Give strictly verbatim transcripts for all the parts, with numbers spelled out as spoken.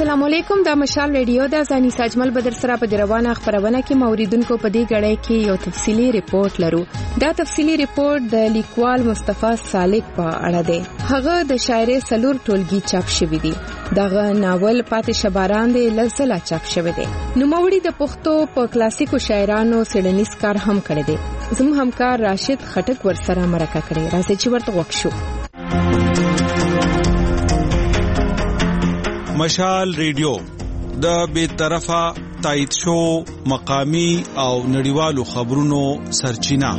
السلام علیکم. دا مشال ریډیو د ځاني ساجمل بدر سره په دروانه خبرونه کې موریدونکو په دې غړې کې یو تفصيلي ریپورت لرو. دا تفصيلي ریپورت د لیکوال مصطفی سالک په اړه دی. هغه د شاعري سلور ټولګي چاپ شوی دی. دغه ناول پاتې شباران دی لزلا چاپ شوی دی. نو موړي د پښتو په کلاسیکو شاعرانو سیډنیس کار هم کړی دی. زموږ همکار راشد خټک ورسره مرکه کړې. راځي چې ورته وښو. مشال ریډیو د بے طرفه تایید شو مقامی او نړیوالو خبرونو سرچینه.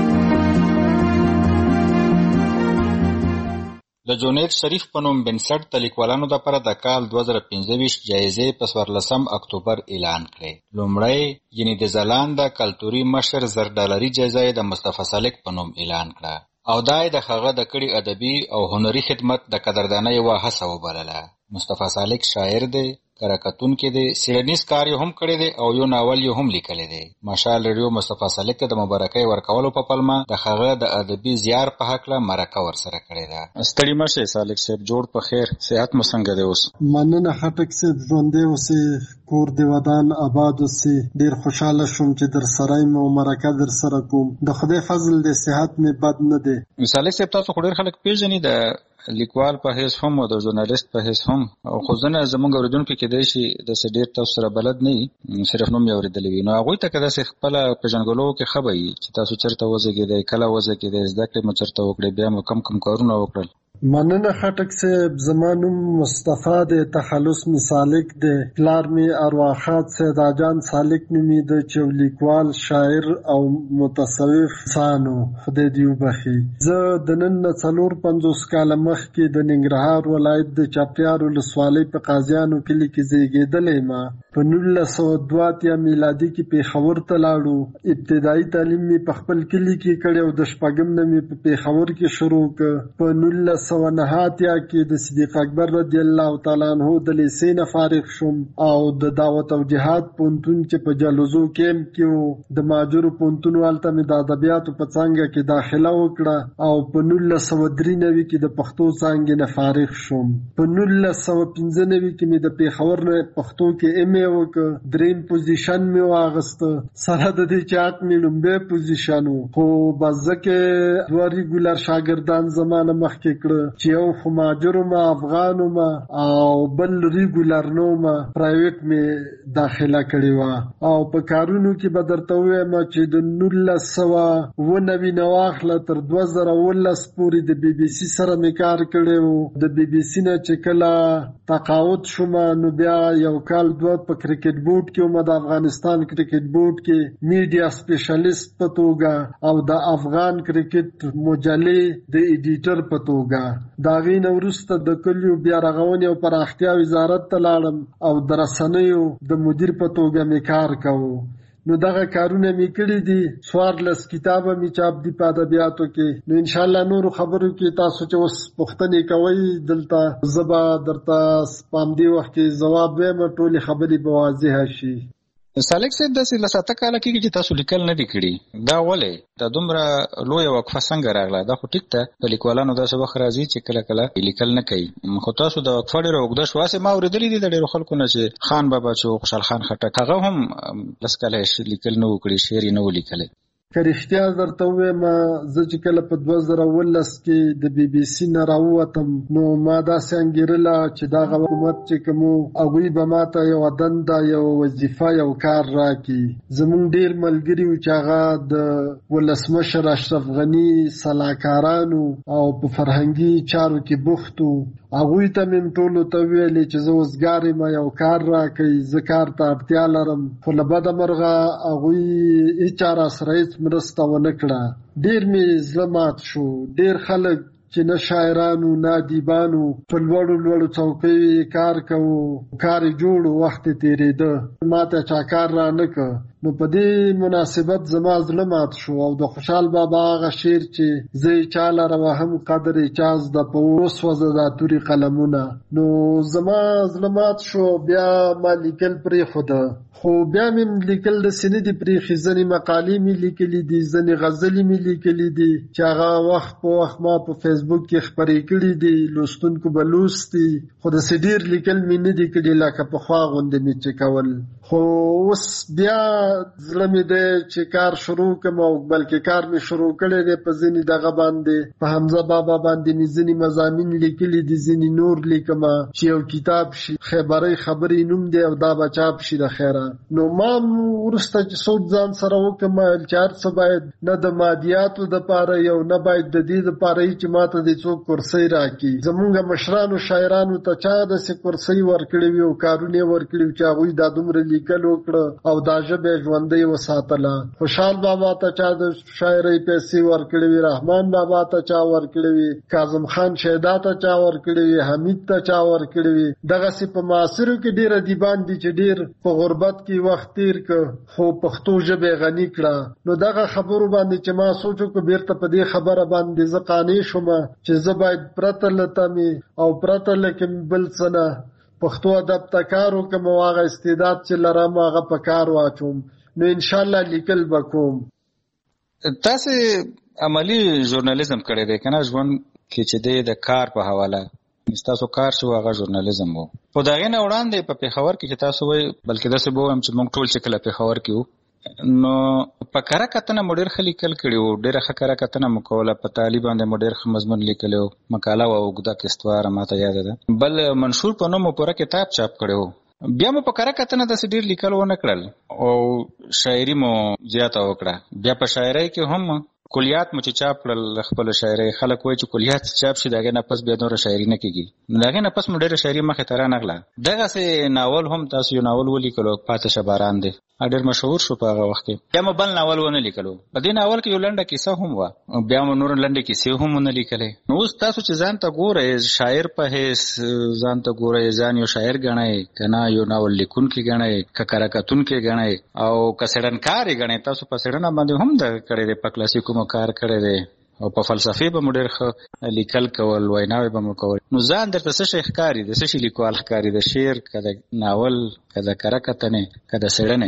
د جونیت شریف په نوم بنسټ د لیکوالانو لپاره د کال دوه زره پنځه ویشت جایزې په څوارلسم اکتوبر اعلان کړې. لومړی یعنی د ځلانده کلتوري مشر زر ډالري جایزه د مصطفی سالک په نوم اعلان کړه او دا د هغه د کړي ادبي او هنري خدمت د قدردانۍ یوه هڅه وبلله. مصطفی سالک شاعر دی، کرکټون کې دی، سیډنیس کار یې هم کړی دی او یو ناول یې هم لیکلی دی. مشال ریډیو مصطفی سالک ته د مبارکۍ ورکولو په پلمه د هغه د ادبي زیار په هکله مرکه ورسره کړې ده. ستړي مشه سالک صاحب، جوړ په خیر، صحت مو څنګه دی اوس؟ مننه خټک صاحب، ژوندی اوسې، کور دی ودان آباد اوسې. ډېر خوشحاله شوم چې در سره یم او مرکه در سره کوم. د خدای فضل دی، صحت مې بد نه دی. سالک صاحب تاسو خو ډېر خلک پیژني د لیکوال په حیث هم او د ژورنالیست په حیث هم، او خو ځنه زموږ اوریدونکو کې دی چې داسې ډېر تاسو سره بلد نه وي، صرف نوم یې اورېدلی وي، نو هغوی ته که داسې خپله پېژنګلو کې ښه به وي چې تاسو چېرته وزېږېدئ، کله وزېږېدئ، زده کړې مو چېرته وکړې، بیا مو کم کم کارونه وکړل؟ مننه خټک صاحب، زما نوم مصطفی دی، تخلص می سالک دی. پلار می ارواښاد سید اجان سالک نومیده چې لیکوال، شاعر او متصوف انسان و، خدای دې وبخي. زه د نن نه څلور پنځوس کاله مخکې د ننګرهار ولایت د چاپیار ولسوالۍ په قاضیانو کلي کې زیږېدلی یم. په نولس سوه دوه اتیا میلادي کې پېښور ته لاړو. ابتدایي تعلیم مې په خپل کلي کې کړی او د شپږم نه مې په پېښور کې شروع کړ. په نولس سوه نهه اتیا کې د صدیق اکبر رضی الله تعالی عنه د لیسې نه فارغ شوم او د دعوت او جهاد پوهنتون چې په جلوزو کیمپ کې و، د ماجرو پوهنتون هلته مې د ادبیاتو په څانګه کې داخله وکړه او په نولس سوه درې نوي کې د پښتو څانګې نه فارغ شوم. په نولس سوه پنځه نوي کې مې د پېښور نه پښتو کې ایم ای وکړ. دریم پوزیشن مې واغسته، سره د دې چې حق مې لومبی پوزیشن و، خو بس ځکه دوه ریګولر شاګردان زمانه مخکې کړه چې یو خو ماجرو ما افغانو ما او بل ریګولر نو ما پرایویټ مې داخله کړې وه. او په کارونو کې به درته ووایم چې د نولس سوه اوه نوي نه واخله تر دوه زره اوولس پورې د بي بي سي سره مې کار کړی و. د بي بي سي نه چې کله تقاعد شوم نو بیا یو کال دوه په کرکټ بورډ کې وم، د افغانستان کرکټ بورډ کې میډیا سپیشلیست په توګه او د افغان کرکټ مجلې د ایډیټر په توګه. د هغې نه وروسته د کلیو بیا رغونې او پراختیا وزارت ته لاړم او د رسنیو د مدیر په توګه مې کار کوو. نو دغه کارونه مې کړي دي. څوارلس کتابه مې چاپ دي په ادبیاتو کې. نو انشاءالله نورو خبرو کې تاسو چې اوس پوښتنې کوئ دلته زه به درته په همدې وخت کې ځواب وایم، ټولې خبرې به واضحه شي. سالک صاحب داسې له ساته کاله کېږي چې تاسو لیکل نه دي کړي، دا ولې؟ دا دومره لویه وقفه څنګه راغله؟ دا خو ټیک ده، د لیکوالانو داسې وخت راځي چې کله کله لیکل نه کوي، خو تاسو د وقفه ډېره اوږده شوه. هسې ما اورېدلي دي د ډېرو خلکو نه چې خان بابا چې خوشحال خان خټک هغه هم لس کاله لیکل نه و کړي، شعر یې نه و لیکلی. که رښتیا درته ووایم، زه چې کله په دوه زره اوولس کې د بي بي سي نه راووتم نو ما داسې انګېرله چې دغه حکومت چې کوم هغوی به ماته یوه دنده، یوه وظیفه، یو کار راکړي. زموږ ډېر ملګري وو چې هغه د ولسمشر اشرف غني سلاکارانو او په فرهنګي چارو کې بوخت وو. هغوی ته مې ټولو ته ویلې چې زه اوسګار یم، یو کار راکړئ، زه کار ته اړتیا لرم. خو له بده مرغه هغوی هېچا راسره هېڅ مرسته ونه کړه. ډېر مې زړه مات شو. ډېر خلک چې نه شاعرانو نه ادیبانو په لوړو لوړو څوکیو کار کوو، کار یې جوړ، وخت یې تېرېده، ما ته چا کار را نه کړ. نو په دې مناسبت زما زړه مات شو او د خوشحال بابا هغه شعر چې زه یې چا لره وهم قدر یې چا زده په وسوځه دا توري قلمونه، نو زما زړه مات شو. بیا ما لیکل پرېښوده، خو بیا مې لیکل داسې نه دي پرېښي، ځینې مقالې مې لیکلي دي، ځینې غزلې مې لیکلي دي چې هغه وخت په وخت ما په فیسبوک کې خپرې کړي دي، لوستونکو به لوستي، خو داسې ډېر لیکل مې نه دي کړي لکه پخوا غوندې مې چې کول. خو اوس بیا زړه مې دی چې کار شروع کړم، او بلکې کار مې شروع کړی دی په ځینې دغه باندې، په حمزه بابا باندې مې ځینې مضامین لیکلي دي، ځینې نور لیکمه چې یو کتاب شي، خیبرۍ خبرې نوم دی او دا به چاپ شي د خیره. نو ما وروسته چې سوچ ځان سره وکړم چې هر څه باید نه د مادیاتو دپاره یو نه باید د دې دپاره چې ما ته د څوک کرسۍ راکړي. زمونږ مشرانو شاعرانو ته چا داسې کرسۍ ورکړې وي او کارونه یې ورکړي چې هغوی دا دومره لیکل وکړه او دا ژبه یې ژوندۍ وساتله. خوشحال بابا ته چا د شاعرۍ پیسې ورکړې وي، رحمان بابا ته چا ورکړې وي، کاظم خان شیدا ته چا ورکړې وي، حمید ته چا ورکړې وي. دغسې په معاصرو کې ډېر ادیبان دي چې ډېر په غربت کې وخت تیر که خو پښتو ژبه غني کړه. نو دغه خبرو باندې چې ما سوچ وکړ بیرته په دې خبره باندې زه قانع شوم چې زه باید پرته له تمې او پرته له کوم بل څه نه پښتو ادب ته کار وکړم او هغه استعداد چې لرم هغه په کار واچوم، نو انشاءالله لیکل به کوم. تاسې عملی ژورنالیزم کړی دی که نه ژوند کې چې دی د کار په حواله ستاسو کار شو هغه ژورنالیزم وو، خو د هغې نه وړاندې په پېښور کې چې تاسو وایي بلکې داسې به ووایم چې موږ ټول چې کله پېښور کې وو نو په کره کتنه مو ډېر ښه لیکل کړي وو، ډېره ښه کره کتنه مو کوله، په تعلیم باندې مو ډېر ښه مضمون لیکلی وو، مقاله وه اوږده قسطواره ماته یاده ده، بل منشور په نوم مو پوره کتاب چاپ کړی وو. بیا مو په کره کتنه داسې ډېر لیکل ونه کړل او شاعري مو زیاته وکړه. بیا په شاعرۍ کې هم کلیات مو چې چاپ کړل خپل شاعرۍ، خلک وایي چې کلیات چاپ شي د هغې نه پس بیا نوره شاعري نه کېږي، نو د هغې نه پس مو ډېره شاعري مخې ته رانغله. دغسې ناول هم تاسو یو ناول ولیکلو پاتې شه باران دی، ډېر مشهور شو په هغه وخت کې. بیا مو بل ناول ونه لیکلو، په دې ناول کې یو لنډه کیسه هم وه، بیا مو نور لنډې کیسې هم ونه لیکلې. نو اوس تاسو چې ځان ته ګورئ شاعر په حیث ځان ته ګورئ، ځان یو شاعر ګڼئ که نه یو ناول لیکونکی ګڼئ که کره کتونکی ګڼئ او که څېړنکار یې ګڼئ، تاسو په څېړنه باندې هم دغه کړی دی، په کلاسیکو مو کار کړی دی او په فلسفې به مو ډېر ښه لیکل کول، ویناوې به مو کول. نو ځان درته څه شی ښکاري، د څه شي لیکوال ښکاري، د شعر که د ناول که د کره کتنې که د څېړنې؟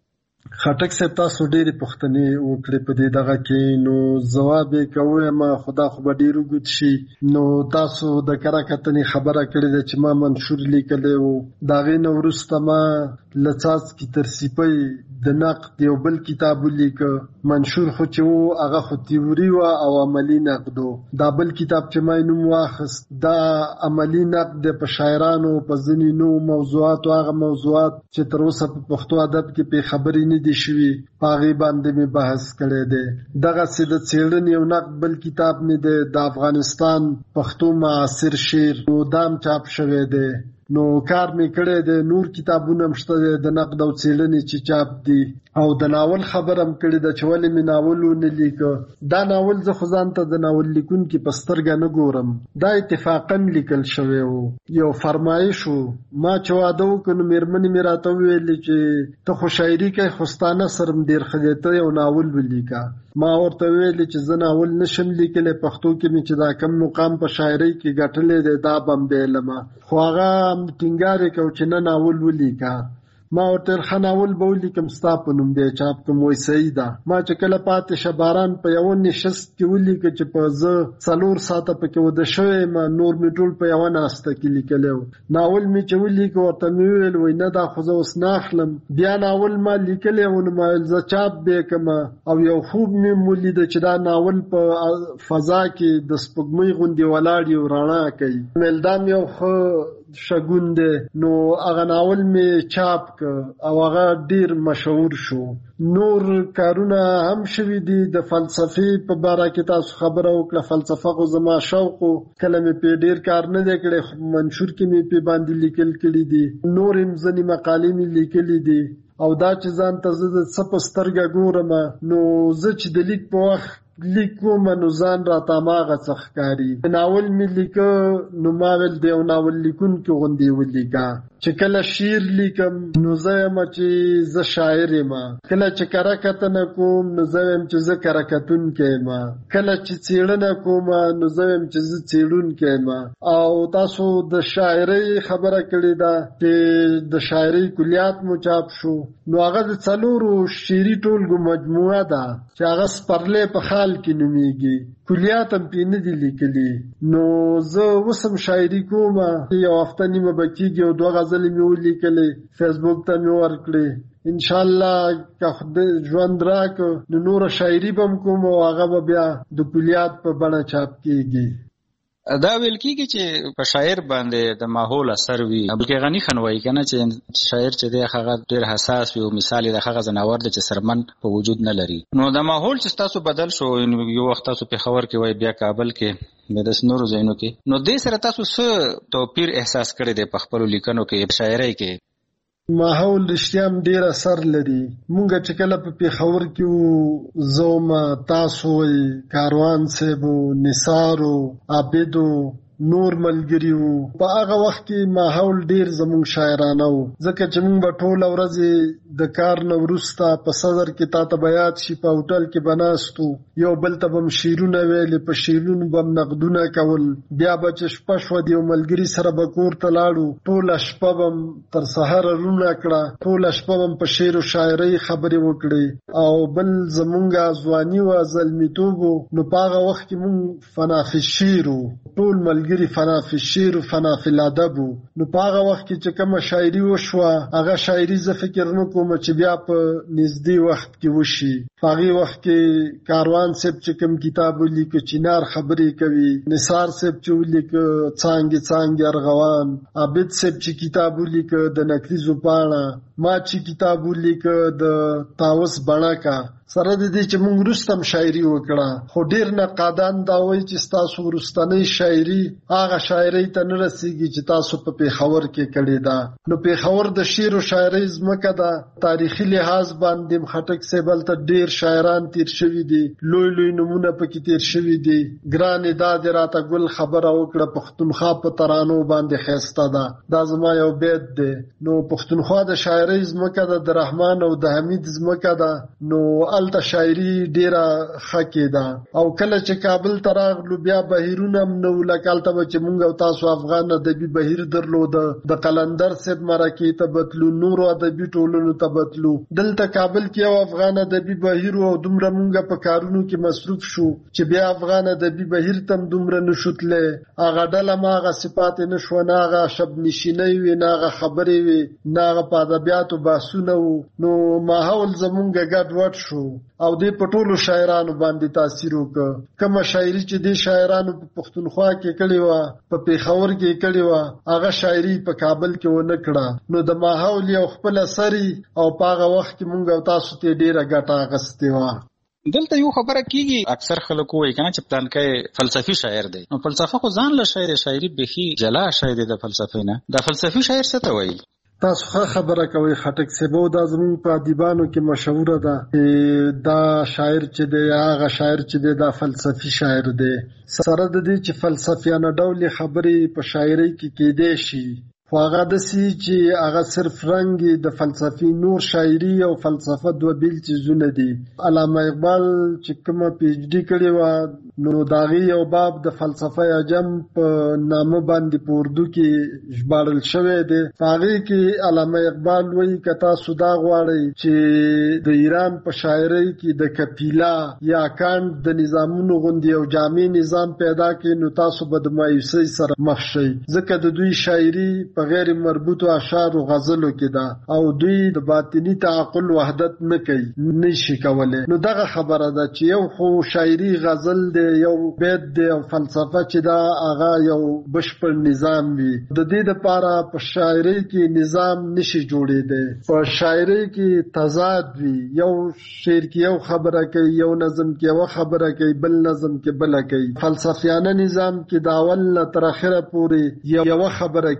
خټک صاحب تاسو ډېرې پوښتنې وکړې په دې دغه کې، نو ځواب یې که ووایم خو دا خو به ډېر اوږد شي. نو تاسو د کره کتنې خبره کړې ده چې ما منشور لیکلی و، د هغې نه وروسته ما له څاڅکي تر سیپۍ د نقد یو بل کتاب ولیکه. منشور خو چې و هغه خو تیوري وه او عملي نقد و. دا بل کتاب چې ما یې نوم واخیست دا عملي نقد دی په شاعرانو په ځینې نوو موضوعاتو، هغه موضوعات چې تر اوسه په پښتو ادب کې پې خبرې نه دي شوي په هغې باندې مې بحث کړی دی. دغسې د څېړنې یو نقد بل کتاب مې دی د افغانستان پښتو معاصر شعر، نو دا هم چاپ شوی دی. نو کار مې کړی دی، نور کتابونه هم شته دی د نقد او څېړنې چې چاپ دي، او د ناول خبره هم کړې ده چې ولې مې ناول ونه لیکه. دا ناول زه خو ځان ته د ناول لیکونکي په سترګه نه ګورم، دا اتفاقا لیکل شوی و، یو فرمایش و. ما چې واده وکړو نو مېرمنې مې راته وویلې چې ته خو شاعري کوې خو ستا نثر هم ډېر ښه دی، ته یو ناول ولیکه. ما ورته ویلې چې زه ناول نشم لیکلی، پښتو کې مې چې دا کم مقام په شاعرۍ کې ګټلی دی دا به هم بیلمه، خو هغه ټینګار یې کوو چې نه ناول ولیکه. ما ورته ویل ښه ناول به ولیکم ستا په نوم بیا چاپ کړم. وایي صحیح ده. ما چې کله پاتې شه باران په یوه نشست کې ولیکه چې په زه څلور ساعته پکې وده شوی یم، نور مې ټول په یوه ناسته کې لیکلی و. ناول مې چې ولیکه ورته مې وویل وایي نه دا خو زه اوس نه اخلم. بیا ناول ما لیکلی و، نو ما ویل زه چاپ به یې کړم، او یو خوب مې ولیده چې دا ناول په فضا کې د سپوږمۍ غوندې ولاړ یو رڼا کوي. ویل دا مې یو ښه شګون دی. نو هغه ناول مې چاپ که او هغه ډیر مشهور شو. نور کارونه هم شوي دي د فلسفې په باره کې تاسو خبره وکړه. فلسفه خو زما شوق و، کله مې پې ډیر کار نه دی کړی، منشور کې مې پې باندې لیکل کړي دي، نور هم ځینې مقالې مې لیکلي دي. او دا چې ځان ته زه د څه په سترګه ګورم، نو زه چې د لیک په وخت لیکوم نو ځان راته هماغه څه ښکاري. ناول مې لیکه نو ما ویل د یو ناول لیکونکي غوندې ولیکه. چې کله شعر لیکم نو زه یم چې زه شاعر یم، کله چې کره کتنه کوم نو زه یم چې زه کره کتونکی یم، کله چې څېړنه کوم نو زه یم چې زه څېړونکی یم. او تاسو د شاعرۍ خبره کړې ده چې د شاعرۍ کلیات مو چاپ شو، نو هغه د څلورو شعري ټولګو مجموعه ده چې هغه سپرلی په خال کې نومیږي. کلیات هم پې نه دي لیکلي. نو زه اوس هم شاعري کوم، یو هفته نیمه به کېږي او دوه غزلې مې ولیکلې، فیسبوک ته مې ورکړې. انشاءالله که خدای ژوند راکړ نو نوره شاعري به هم کوم او هغه به بیا د کلیات په بڼه چاپ کېږي. دا ویل کېږي چې په شاعر باندې د ماحول اثر وي. بلکې غني خان وایي که نه چې شاعر چې دی هغه ډېر حساس وي او مثال یې د هغه ځناور دی چې سرمن په وجود نه لري. نو د ماحول چې ستاسو بدل شو، یو وخت تاسو پېښور کې وایي، بیا کابل کې، بیا داسې نورو ځایونو کې، نو دې سره تاسو څه توپیر احساس کړی دی په خپلو لیکنو کې، په شاعرۍ کې؟ ماحول رښتیا هم ډېر اثر لري. مونږ چې کله په پېښور کې وو، زه وم، تاسو وایي، کاروان صاحب و، نثار و، عابد و، نور ملګري وو. په هغه وخت کې ماحول ډېر زموږ شاعرانه وو، ځکه چې موږ به ټوله ورځې د کار نه وروسته په صدر کې تا ته به یاد شي په هوټل کې به ناست وو، یو بل ته به م شعرونه ویلې، په شعرونو به م نقدونه کول. بیا به چې شپه شوه د یو ملګري سره به کور ته لاړو، ټوله شپه به م تر سهاره رونه کړه، ټوله شپه به م په شعر و شاعرۍ خبرې وکړې. او بل زمونږ ځواني وه، زلمیتوب و، نو په هغه وخت کې مونږ فنا فی الشعر وو، ټول ملګري فنا فی الشعر و فنا فی الادب وو. نو په هغه وخت کې چې کومه شاعري وشوه، هغه شاعري زه فکر نه کوم چې بیا په نږدې وخت کې وشي. په هغې وخت کې کاروان صاحب چې کوم کتاب ولیکه، چینار خبرې کوي، نثار صاحب چې ولیکه څانګې څانګې ارغوان، عابد صاحب چې کتاب ولیکه د نکریزو پاڼه، ما چې کتاب ولیکه د طاوس بڼکه. سره د دې چې موږ وروسته هم شاعري وکړه، خو ډېر نقادان دا وایي چې ستاسو وروستنۍ شاعري هغه شاعرۍ ته نه رسېږي چې تاسو په پېښور کې کړې ده. نو پېښور د شعر و شاعرۍ ځمکه ده. تاریخي لحاظ باندې م خټک صاحب هلته ډېر شاعران تېر شوي دي، لوی لوی نومونه پکې تېر شوي دي. ګرانې دا دې راته ګل خبره وکړه، پښتونخوا په ترانو باندې ښایسته ده، دا زما یو بیت دی. نو پښتونخوا د شاعرۍ ځمکه ده، د رحمان او د حمید ځمکه ده. نو الته شاعري ډېره ښه کېده. او کله چې کابل ته راغلو بیا بهیرونه هم نه وو، لکه هلته به چې مونږ او تاسو افغان ادبي بهیر درلوده، د قلندر صاحب مرکې ته بتلو، نورو ادبي ټولنو ته بتلو. دلته کابل کې یو افغان ادبي بهیر او دومره مونږ په کارونو کې مصروف شو چې بیا افغان ادبي بهیر ته هم دومره نه شو تللی. هغه ډله ما هغه صفات یې نه شوه، نه هغه شبنشینۍ وې، نه هغه خبرې وې، نه هغه په ادبیاتو بحثونه وو. نو ماحول زمونږ ګډ وډ شو او دې په ټولو شاعرانو باندې تاثیر وکړ. کومه شاعري چې دې شاعرانو په پښتونخوا کې کړې وه، په پېښور کې کړې وه، هغه شاعري په کابل کې ونه کړه. نو د ماحول یو خپل اثري او په هغه وخت کې مونږ او تاسو ته ډېره ګټه اخیستې وه. دلته یو خبره کېږي، اکثر خلک وایي که نه چې پلانکی فلسفي شاعر دی. نو فلسفه خو ځان له شاعر، شاعري بیخي جلا شی دی د فلسفې نه. دا فلسفي شاعر څه ته وایي؟ تاسو ښه خبره کوئ خټک صاحب، دا زموږ په ادیبانو کې مشهوره ده. دا شاعر چې دی، هغه شاعر چې دی، دا فلسفي شاعر دی. سره د دې چې فلسفیانه ډولې خبرې په شاعرۍ کې کېدی شي، خو هغه داسې چې هغه صرف رنګ د فلسفي، نور شاعري او فلسفه دوه بیل څیزونه دي. علامه اقبال چې کومه پی ایچ ډي کړې وه، نو د هغې یو باب د فلسفه عجم په نامه باندې په اردو کې ژباړل شوی دی. په هغې کې علامه اقبال وایي که تاسو دا غواړئ چې د ایران په شاعرۍ کې د کپیلا یا کانټ د نظامونو غوندې یو جامع نظام پیدا کړئ، نو تاسو به د مایوسۍ سره مخ شئ، ځکه د دوی شاعري په غیر مربوطو اشعارو غزلو کې ده او دوی د باطني تعقل وحدت نه کوي، نشي کولی. نو دغه خبره ده چې یو خو شاعري غزل دی، یو بیت دی، او فلسفه چې دا هغه یو بشپړ نظام وي. د دې دپاره په شاعرۍ کې نظام نشي جوړېدی. په شاعرۍ کې تضاد وي، یو شعر کې یو خبره کوي، یو نظم کې یو خبره کوي، بل نظم کې بله کوي. فلسفیانه نظام کې د اول نه تر اخره پورې یو خبره کېږي،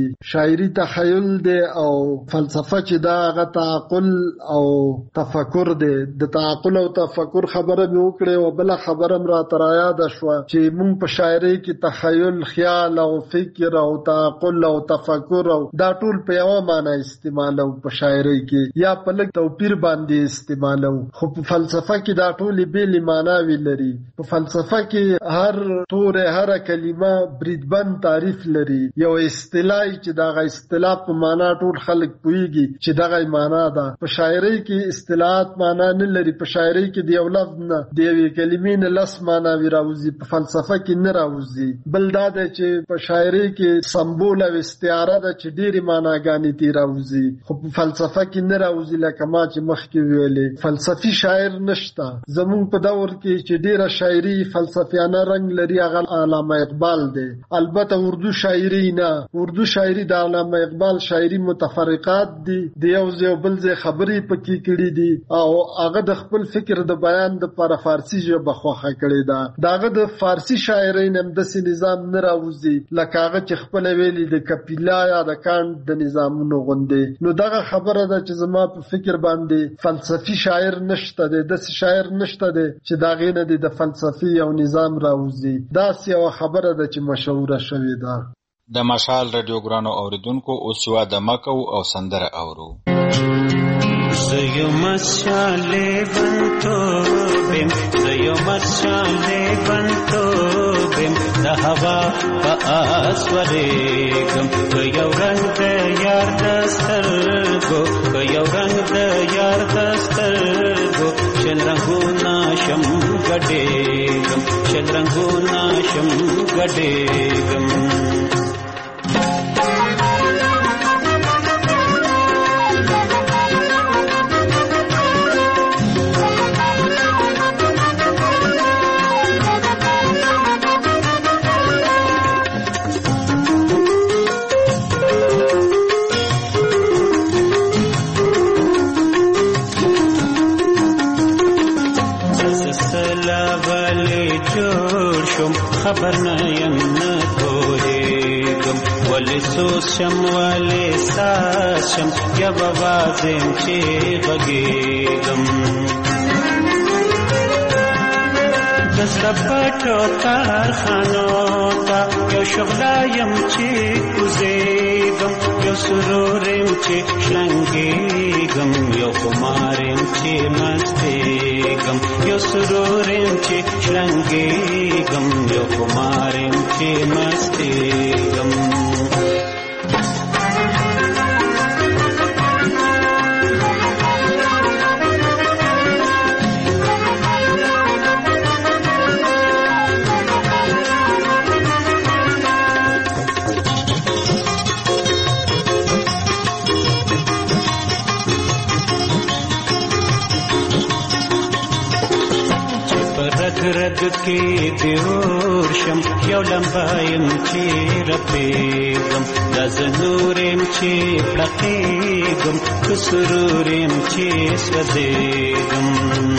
شاعري تخیل دی او فلسفه چې دا هغه تعقل او تفکر دی. د تعقل او تفکر خبره مې وکړې او بله خبره م راته رایاده شوه چې موږ په شاعرۍ کې تخیل، خیال او فکر او تعقل او تفکر او دا ټول په یوه معنی استعمالو په شاعرۍ کې، یا په لږ توپیر باندې استعمالو. خو په فلسفه کې دا ټولې بېلې معناوې لري. په فلسفه کې هر توری، هر کلمه بریدبند تعریف لري، یو اصطلاح چې دغه اصطلاح په معنا ټول خلک پوهیږي چې دغه معنا ده. په شاعرۍ کې اصطلاحات معنا نه لري. په شاعرۍ کې د یو لفظ نه د یوې کلمې نه لس معناوې راوځي، په فلسفه کې نه راوځي. بل دا دی چې په شاعرۍ کې سمبول او استعاره ده چې ډېرې معناګانې ترې راوځي، خو په فلسفه کې نه راوځي. لکه ما چې مخکې ویلې فلسفي شاعر نشته. زمونږ په دور کې چې ډېره شاعري فلسفیانه رنګ لري هغه علامه اقبال دی. البته اردو شاعري نه، اردو شاعري د علامه اقبال شاعري متفرقات دي، د یو ځای او بل ځای خبرې پکې کړي دي او هغه د خپل فکر د بیان دپاره فارسي ژبه خوښه کړې ده. د هغه د فارسي شاعرۍ نه همداسې نظام نه راوځي لکه هغه چې خپله ویلي د کپیلا یا د کانټ د نظامونو غوندې. نو دغه خبره ده چې زما په فکر باندې فلسفي شاعر نشته دی، داسې شاعر نشته دی چې د هغې نه د فلسفي یو نظام راوځي. داسې یوه خبره ده چې مشهوره شوې ده. د مشال رادیو ګرانو اوریدونکو اوس یوه دمه کوو او سندره اورو. زه یو مشالې بنتوبم، زه یو مشالې بنتوبم، د هوا په آس ورېږم، که یو رنګ د یار د سترګو، که یو رنګ د یار د سترګو، شل رنګونه شم ګډېږم، شل رنګونه شم ګډېږم. خبر نه یم نه پوهېږم، ولې سوز شم ولې ساز شم، یو اواز یم چې غږېږم. د زړه پټو کارخانو ته یو شغله یم چې کوزېږم، یو سرور یم چې شلنګېږم، یو خمار یم چې مستېږم، یو سرور یم چې شلنګېږم، یو خمار یم چې مستېږم. رگ کې دی اور شم، یو لمبه یم چې رپېږم، دا زه نور یم چې پړقېږم، که سرور یم چې سوځېږم.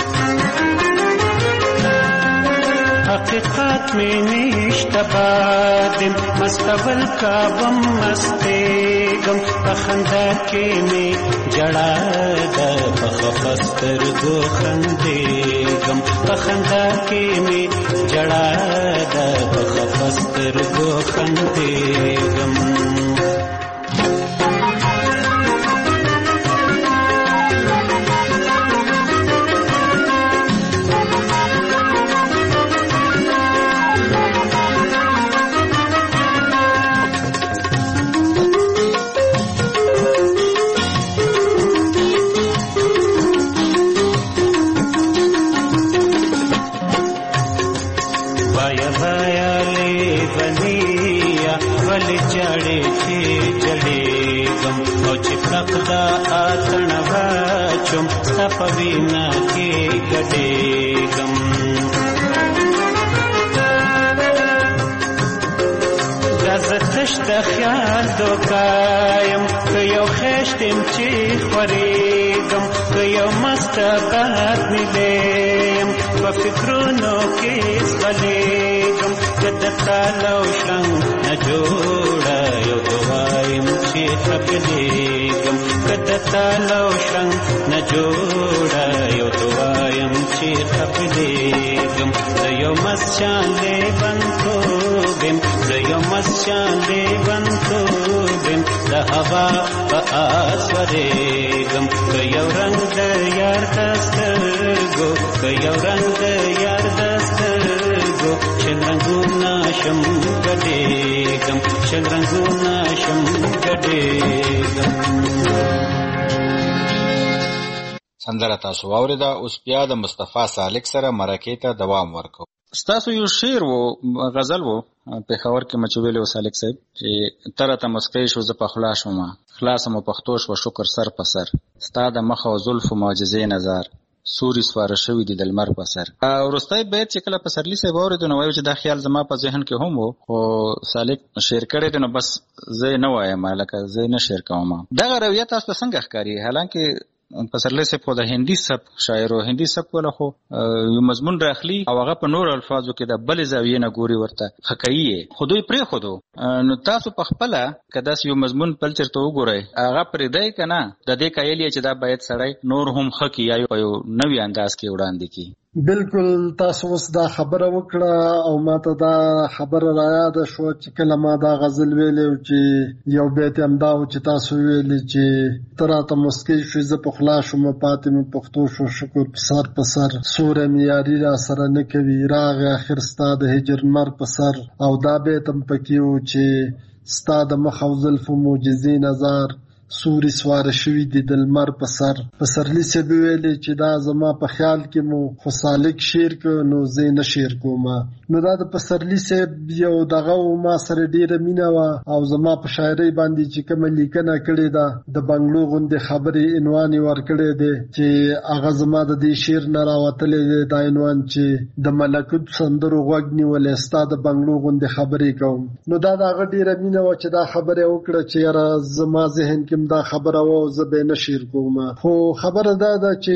حقیقت مې نشته بادم، مستول کابم مستېږم، په خندا کې مې جړا ده، په خفه سترګو خندېږم، په خندا کې مې جړا ده، په خفه سترګو خندېږم. پوینا کې ګډېږم، زه تش د خیال دوکایم، که یو خېشتم چې خورېږم، که یو مسته باد مې لیم، په فکرونو کې ځغلېږم، کدتا لو شرنګ نه جوړه یو دوایم چې خپلېږم کدتا لو شرنګ نه جوړه یو دوایم چې خپلېږم زه یو مسچان لیونتوبم زه یو مسچان لیونتوبم د هوا په آس ورېږم که یو رنګ د یار د سترګو که یو رنګ د یار د سترګو شل رنګونه شم ګډېږم شل رنګونه شم ګډېږم. سندره تاسو واورېده. اوس بیا د مصطفی سالک سره مرکې ته دوام ورکو. ستاسو یو شعر و غزل و پېښور کې مچویلې و سالک صاحب چې تره ته مسکی شو زه په خلا شومه خلاصه مو پښتو شوه شکر سر په سر ستا د مخ او زلفو معجزې نظر سوري سواره شوي دي د لمر په سر. وروستی بیت چې کله پسرلي صاحب واورېدو نو وایو چې دا خیال زما په ذهن کې هم و خو سالک شعر کړی دی نو بس زه یې نه وایم لکه زه یې نه شعر کوم. دغه رویه تاسو ته څنګه ښکاري؟ حالانکه پسرلی صاحب خو د هندي سب شاعر او هندي سب ولا خو یو مضمون راخلی او هغه په نور الفاظو کې د بل زاویې نه ګوري ورته خکایي خو دوی پرې خو دو نو تاسو په خپل کدا یو مضمون بل چرته وګورئ هغه پرې دی کنه د دې کایلی چې دا باید سړی نور هم خکی یا یو نوی انداز کې وړاندې کی. بالکل تاسو اوس دا خبره وکړه او ماته دا خبره را یاد شو چې کله ما دا غزل ویلې چې یو بیت هم دا و چې تاسو ویلې چې تر راته مسکی شو زه په خلا شوم پاتې مې پښتو شو شکر په سر په سر سوره مې یاري را سره نه کوي راغی اخر ستا د هجر مر په سر او دا بیت هم پکې و چې ستا د مخ او زلفو معجزې نظر سوري سواره شوي دي د لمر په سر. پسرلي صاحب ویلې چې دا زما په خیال کې مو خو سالک شعر کو نو زه نه شعر کوم. نو دا د پسرلي صاحب یو دغه ما سره ډیره مینه وه او زما په شاعرۍ باندې چې کومه لیکنه کړې ده د بنګلو غوندې خبرې عنوان یې ورکړی دی چې هغه زما د دې شعر نه راوتلی دی دا عنوان چې د ملکوت سندرو غوږ نیولی ستا د بنګلو غوندې خبرې کوم. نو دا د هغه ډیره مینه وه چې دا خبره یې وکړه چې یاره زما ذهن کې دا خبره و زه به نه شعر کوم. خو خبره دا ده چې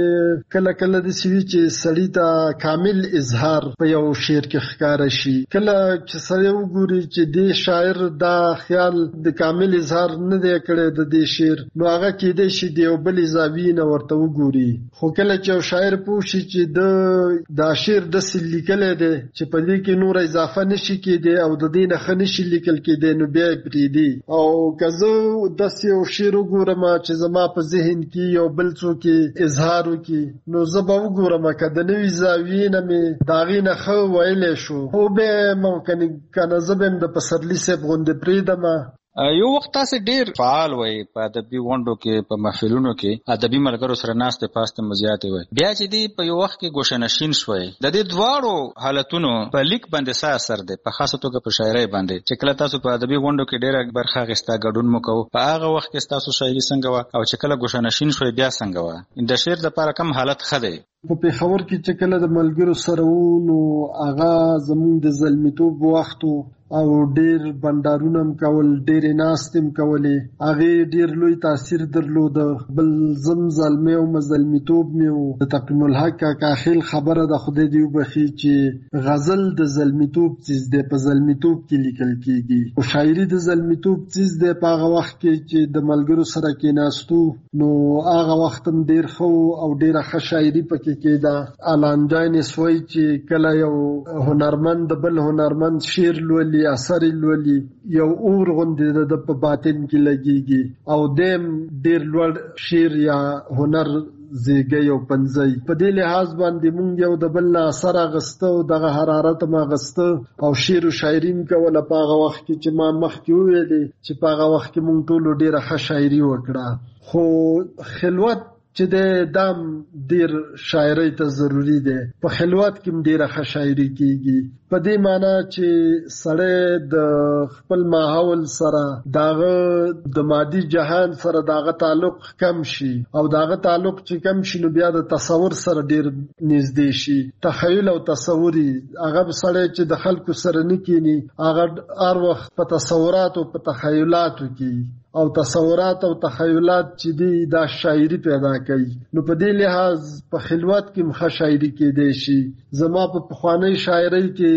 کله کله د سوي چې سړی ته کامل اظهار په یو شعر کې ښکاره شي کله چې سړی وګوري چې دې شاعر دا خیال د کامل اظهار نه دی کړی د دې شعر نو هغه کېدای شي د یو بلې زاویې نه ورته وګوري. خو کله چې یو شاعر پوه شي چې د دا شعر داسې لیکلی دی چې په دې کې نور اضافه نشي کېدی او د دې نه ښه نشي لیکل کېدی نو بیا یې پرېږدي. او که زه داسې یو شعر وګورم چې زما په ذهن کې یو بل څوک اظهار وکړي نو زه به وګورم که د نوي زاویې نه مې د هغې نه ښه ویلی شو خو بیا ممکن کنه زه به هم د پسرلي صاحب غوندې پرېږدم. یو وخت تاسو ډیر فعال وای په ادبي غونډو کې په محفلونو کې ادبي ملګرو سره ناستې پاستې مزياتې وای بیا چې دی په یو وخت کې ګوشنشین شوي د دې دواړو حالتونو په لیک باندې څه اثر دی په خاصه توګه په شاعرۍ باندې چې کله تاسو په ادبي غونډو کې ډیره برخه اخیسته ګډون مو کوو په هغه وخت کې تاسو شاعري څنګه و او چې کله ګوشنشین شوي بیا څنګه و د شعر لپاره کم حالت خدای په پېښور کې چې کله د ملګرو سره وو نو هغه زموږ د زلمیتوب وخت او ډیر بندارونه هم کول ډیرې ناستې هم کولې هغې ډیر لوی تاثیر درلوده. بل زم زلمی او مزلمیتوب مې و د تقیم الحق کاکا خیل خبره د خدای دې وبخي چې غزل د زلمیتوب څیز دی په زلمیتوب کې لیکل کېږي او شاعري د زلمیتوب څیز دی په هغه وخت کې چې د ملګرو سره کېناستو نو هغه وخت هم ډیر ښه او ډیره ښه شاعري پکې کېده. الانجاین سوی چې کله یو هنرمند د بل هنرمند شعر لولي اثر لولي یو اور غوندې د په باطن کې لګيږي او دیم ډیر لوړ شعر یا هنر زیږي او پنځي په دې لحاظ باندې مونږ یو د بل اثر اغسته او دغه حرارت ما اغسته او شعر او شاعري کوله په هغه وخت کې چې ما مخکې ویلې چې په هغه وخت کې مونږ ټول ډیره ښه شاعري وکړه. خو خلوت چې د دام ډیر شاعرۍ ته ضروری دی په خلوت کې ډیره ښه شاعري کیږي په دې معنی چې سړی د خپل ماحول سره داغه د مادي جهان سره داغه تعلق کم شي او داغه تعلق چې کم شي نو بیا د تصور سره ډیر نږدې شي. تخیل او تصوري هغه سړی چې د خلکو سره نه کینی هغه هر وخت په تصورات او په تخیلاتو کې او تصورات او تخیلات چې دی دا شاعري پیدا کوي نو په دې لحاظ په خلوت کې مخه شاعري کېدای شي. زما په پخوانی شاعرۍ کې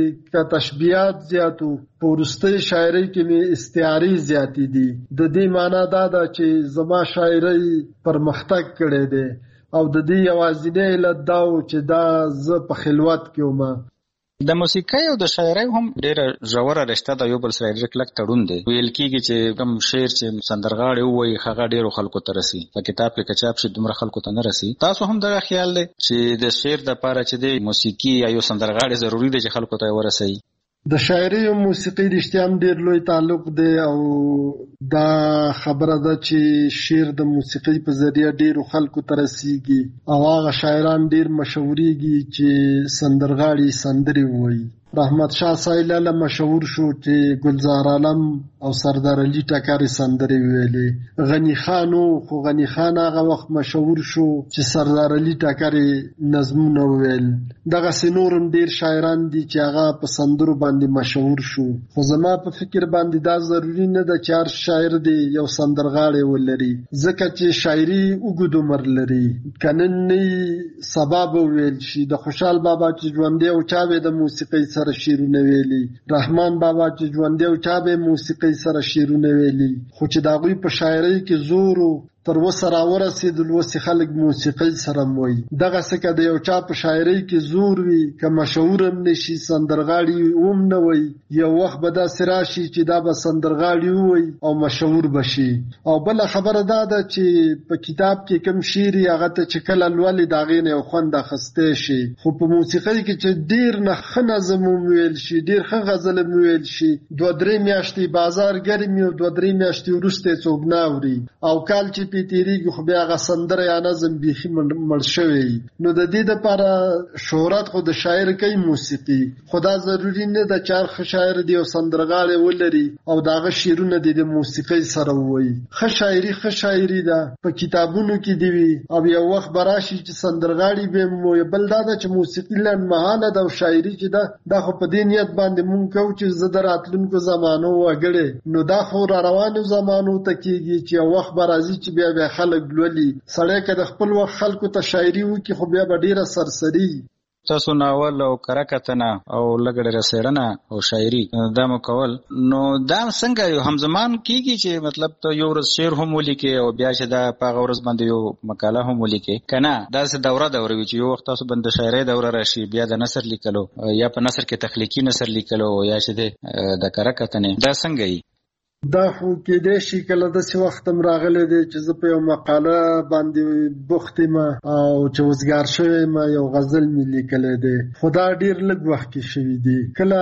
که تشبیهات زیاتو په وروستۍ شاعرۍ کې مې استعارې زیاتې دي. د دې معنا دا ده چې زما شاعرۍ پرمختګ کړی دی او د دې یوازینی علت دا و چې دا زه په خلوت کې وم. د موسیقۍ او د شاعرۍ هم ډېره ژوره رشته د یو بل سره ډېر کلک تړون دی. ویل کېږي چې کوم شعر چې سندرغاړی ووایي هغه ډېرو خلکو ته رسي، په کتاب کې که چاپ شي دومره خلکو ته نه رسي. تاسو هم دغه خیال دی چې د شعر دپاره چې دی موسیقي یا یو سندرغاړی ضروري دی چې خلکو ته یې ورسوي؟ د شاعرۍ او موسیقۍ رښتیا هم ډېر لوی تعلق دی او دا خبره ده چې شعر د موسیقۍ په ذریعه ډېرو خلکو ته رسیږي او هغه شاعران ډېر مشهورېږي چې سندرغاړي سندرې ووایي. رحمت شاه سایلاله مشهور شو چې گلزار عالم او سردار علي ټکر سندرې ویلې. غنی خان خو غنی خان هغه وخت مشهور شو چې سردار علي ټکر نظمونه ویل. دغه سينورم ډیر شاعران دي چې هغه په سندرو باندې مشهور شو. خو زما په فکر باندې دا ضروری نه ده چې هر شاعر دی یو سندرغاړی ولري، ځکه چې شاعري اوږد عمر لري. کنن نه سبب ویل شي. د خوشحال بابا چې ژوندی او چا به د موسیقۍ سره شیرونه ویلي، رحمان بابا چې ژوندی او چا به موسیقۍ سره شیرونه ویلي، خو چې د هغوی په شاعرۍ کې زور تر اوسه راورسېدل اوس خلک موسیقۍ سره وایي. دغسې که د یو چا په شاعرۍ کې زور وي که مشهور هم نه شي سندرغاړي هم نه وایي، یو وخت به داسې راشي چې دا به سندرغاړي ووایي او مشهور به شي. او بله خبره دا ده چې په کتاب کې کوم شعر یې هغه ته چې کله لولې د هغې نه یو خوند اخیستی شي، خو په موسیقۍ کې چې ډېر نه ښه نظم هم ویل شي، ډېر ښه غزل هم ویل شي، دوه درې میاشتې بازار ګرم وي او دوه درې میاشتې وروسته یې څوک نه اوري او کال چې تیریږي خو بیا هغه سندره یا نظم بیخي مړ شوی. نو د دې دپاره شهرت خو د شاعر کوي موسیقي، خو دا ضروري نه ده چې هر ښه شاعر دی او سندرغاړی ولري او د هغه شعرونه دی د موسیقۍ سره ووایي. ښه شاعري ښه شاعري ده په کتابونو کې دی وي او یو وخت به راشي چې سندرغاړي به هم وایي. بل دا ده چې موسیقي لنډمهاله ده او شاعري چې ده دا خو په دې نیت باندې مونږ کوو چې زه د راتلونکو زمانو وګړی، نو دا خو را روانو زمانو ته کېږي چې یو وخت به راځي چې بیا بیا خلک لولي. سړی که د خپل وخت خلکو ته شاعري وکړي خو بیا به ډېره سرسري. تاسو ناول او کره کتنه او لږ ډېره څېړنه او شاعري دا مو کول، نو دا څنګه یو همزمان کېږي چې مطلب ته یو ورځ شعر هم ولیکې او بیا چې دا په هغه ورځ باندې یو مقاله هم ولیکې، که نه داسې دوره دوره وي چې یو وخت تاسو باندې د شاعرۍ دوره راشي، بیا د نثر لیکلو یا په نثر کې تخلیقي نثر لیکلو یا چې د کره کتنې، دا څنګه یي؟ دا خو کېدای شي کله داسې وخت هم راغلی دی چې زه په یو مقاله باندې بوخت یم او چې وزګار شوی یم، یو غزل مې لیکلی دی، خو دا ډېر لږ وخت کې شوي دي. کله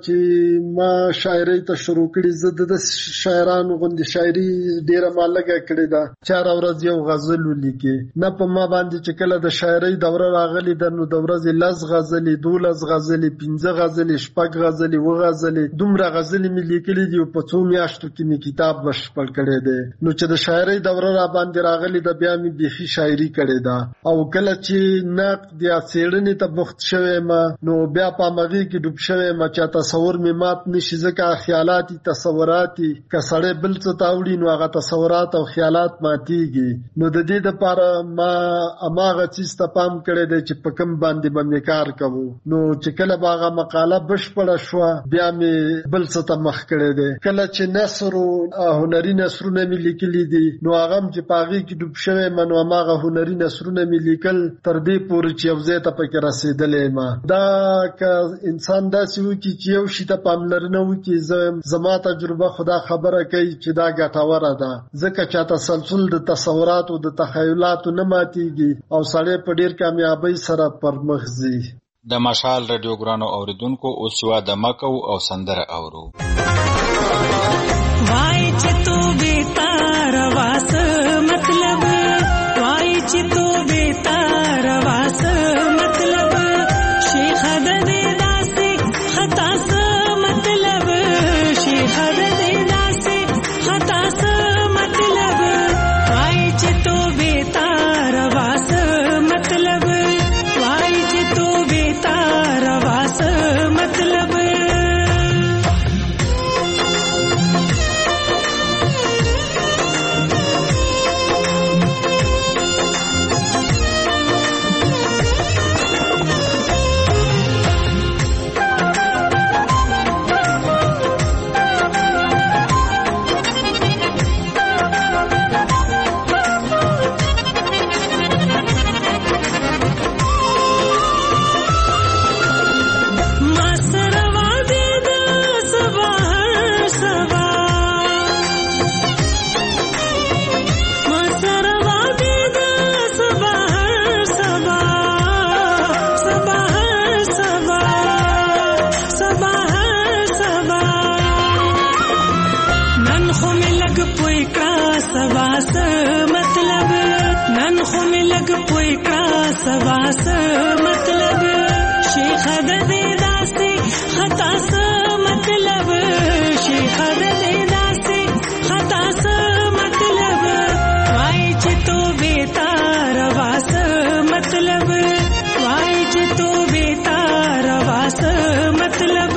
چې ما شاعرۍ ته شروع کړي زه د داسې شاعرانو غوندې شاعري ډېره ما لږه کړې ده چې هره ورځ یو غزل ولیکې. نه په ما باندې چې کله د شاعرۍ دوره راغلې ده نو د ورځې لس غزلې، دولس غزلې، پنځه غزلې، شپږ غزلې، اووه غزلې، دومره غزلې مې لیکلي دي او په څو میاشتو کې مې کتاب بشپړ کړی دی. نو چې د شاعرۍ دوره را باندې راغلې ده بیا مې بیخي شاعري کړې ده. او کله چې نقد یا څېړنې ته بوخت شوی یم نو بیا په همغې کې ډوب شوی یم چې تصور مې مات نشي، ځکه خیالات تصورات که سړی بل څه ته اوړي نو هغه تصورات او خیالات ماتېږي. نو د دې دپاره ما هماغه څیز ته پام کړی دی چې په کوم باندې به مې کار کوو. نو چې کله به هغه مقاله بشپړه شوه بیا مې بل څه ته مخ کړی دی. کله چې نثر او هنري نثرونه مې لیکلي دي نو هغه هم چې په هغې کې ډوب شوی یم نو هماغه هنري نثرونه مې لیکل تر دې پورې چې یو ځای ته پکې رسېدلی یم. دا که انسان داسې وکړي چې یو شي ته پاملرنه وکړي، زما تجربه خو دا خبره کوي چې دا ګټوره ده، ځکه چې تسلسل د تصوراتو د تخیلاتو نه ماتېږي او سړی په ډېر کامیابۍ سره پر مخ ځي. د مشال رادیو ګرانو اوریدونکو اوس یوه دمه کوو او سندره اورو. وای چې تو بیتار واس مطلب، وای چې تو بیتار واس مطلب، شیخ د دې داسې خطا س مطلب، شیخ د دې داسې خطا س مطلب، وای چې تو بیتار واس مطلب، وای چې تو بیتار واس مطلب. سبا څه مطلب شیخه د دې داسې خطا څه مطلب شیخه د دې داسې خطا څه مطلب وای چې توبې تا روا څه مطلب وای چې توبې تا روا څه مطلب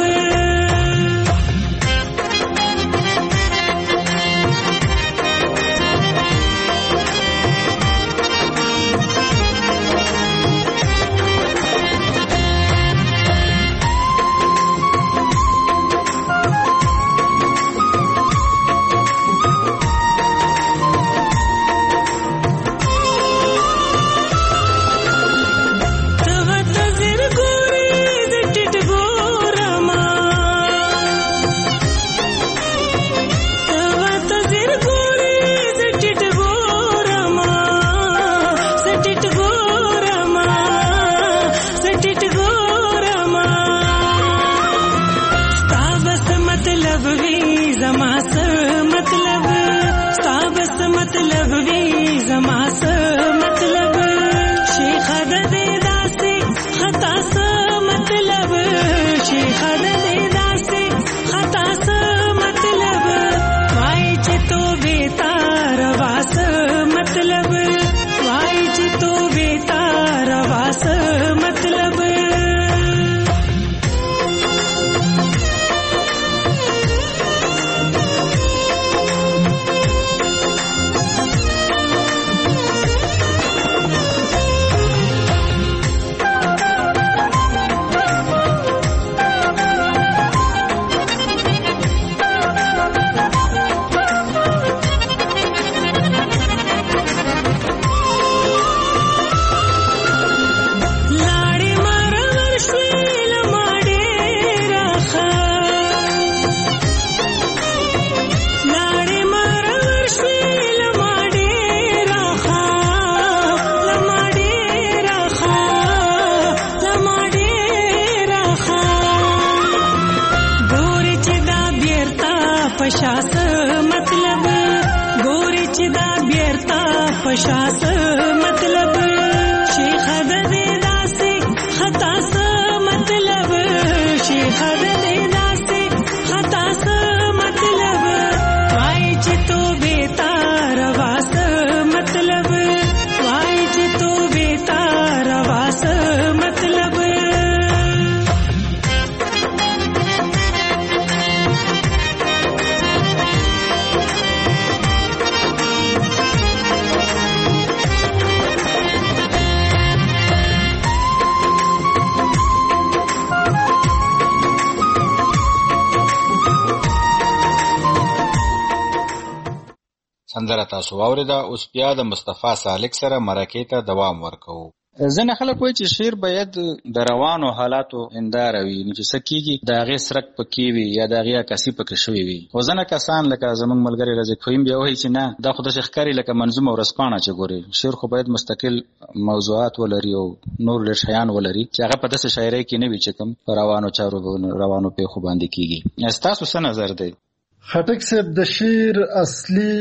سندره تاسو واورېده. اوس بیا د مصطفی سالک سره مرکې ته دوام ورکوو. ځینې خلک وایي چې شعر باید د روانو حالاتو هنداره وي، نو چې څه کېږي د هغې سرک پکې وي یا د هغې عکاسي پکې شوې وي. خو ځینې کسان لکه زموږ ملګری رزق فهیم بیا وایي چې نه، دا خو داسې ښکاري لکه منظوم او ورځپاڼه چې ګورې. شعر خو باید مستقل موضوعات ولري او نور ډېر شیان ولري چې هغه په داسې شاعرۍ کې نه وي چې کوم په روانو چارو روانو پیښو باندې کېږي. ستاسو څه نظر دی؟ خټک صاحب د شعر اصلي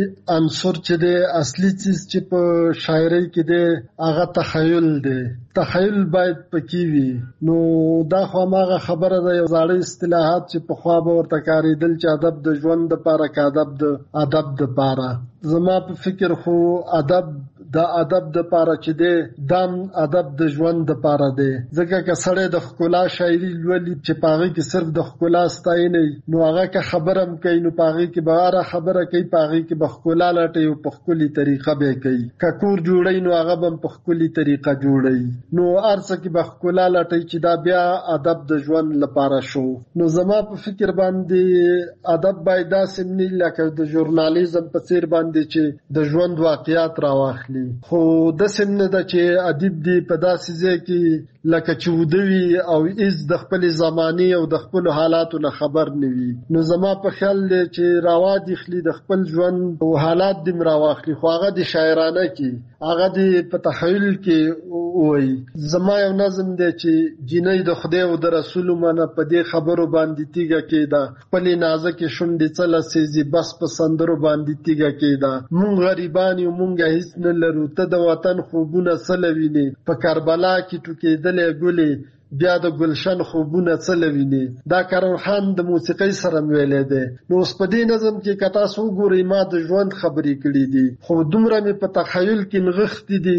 عنصر چې دی، اصلي چیز چې په شاعرۍ کې دی هغه تخیل دی. تخیل باید پکې وي. نو دا خو هماغه خبره ده، یو زاړه اصطلاحات چې پخوا به ورته کارېدل چې ادب د ژوند دپاره که ادب د ادب دپاره. زما په فکر خو ادب د ادب دپاره چې دی دام ادب د ژوند دپاره دی. ځکه که سړی د ښکلا شاعري لولي چې په هغې کې صرف د ښکلا ستاینه نو هغه که خبره هم کوي نو په هغې کې به هره خبره کوي، په هغې کې به ښکلا لټوي او په ښکلي طریقه به یې کوي. که کور جوړوي نو هغه به هم په ښکلي طریقه جوړوي. نو هر څه کې به ښکلا لټوي چې دا بیا ادب د ژوند لپاره شو. نو زما په فکر باندې ادب باید داسې نه لکه د ژورنالیزم په څېر باندې چې د ژوند واقعیات راواخلي. خو داسې نه ده چې ادیب دی په داسې ځای کې لکه چې وده وي او هیڅ د خپلې زمانې او د خپلو حالاتو نه خبر نه وي. نو زما په خیال دی چې راواخلي د خپل ژوند او حالات دې راواخلي، خو هغه د شاعرانه کې هغه د په تخیل کې وای. زما یو نظم دی چې جنۍ د خدای او د رسول منه په دې خبرو باندې تیګه کېده، خپل نازک شونډې څله سيزي بس په سندرو باندې تیګه کېده. مونږ غریبان یو، مونږ هیڅ نه لرو، ته د وطن خوبونه څه لوینې، په کربلا کې ټوکېدلې ګلې بیا د گلشن خوبونه څه لوینې. دا کرم خان د موسیقۍ سره ویلې ده. نو اوس په دې نظم کې که تاسو وګورئ ما د ژوند خبرې کړې دي، خو دومره مې په تخیل کې نغښتې دي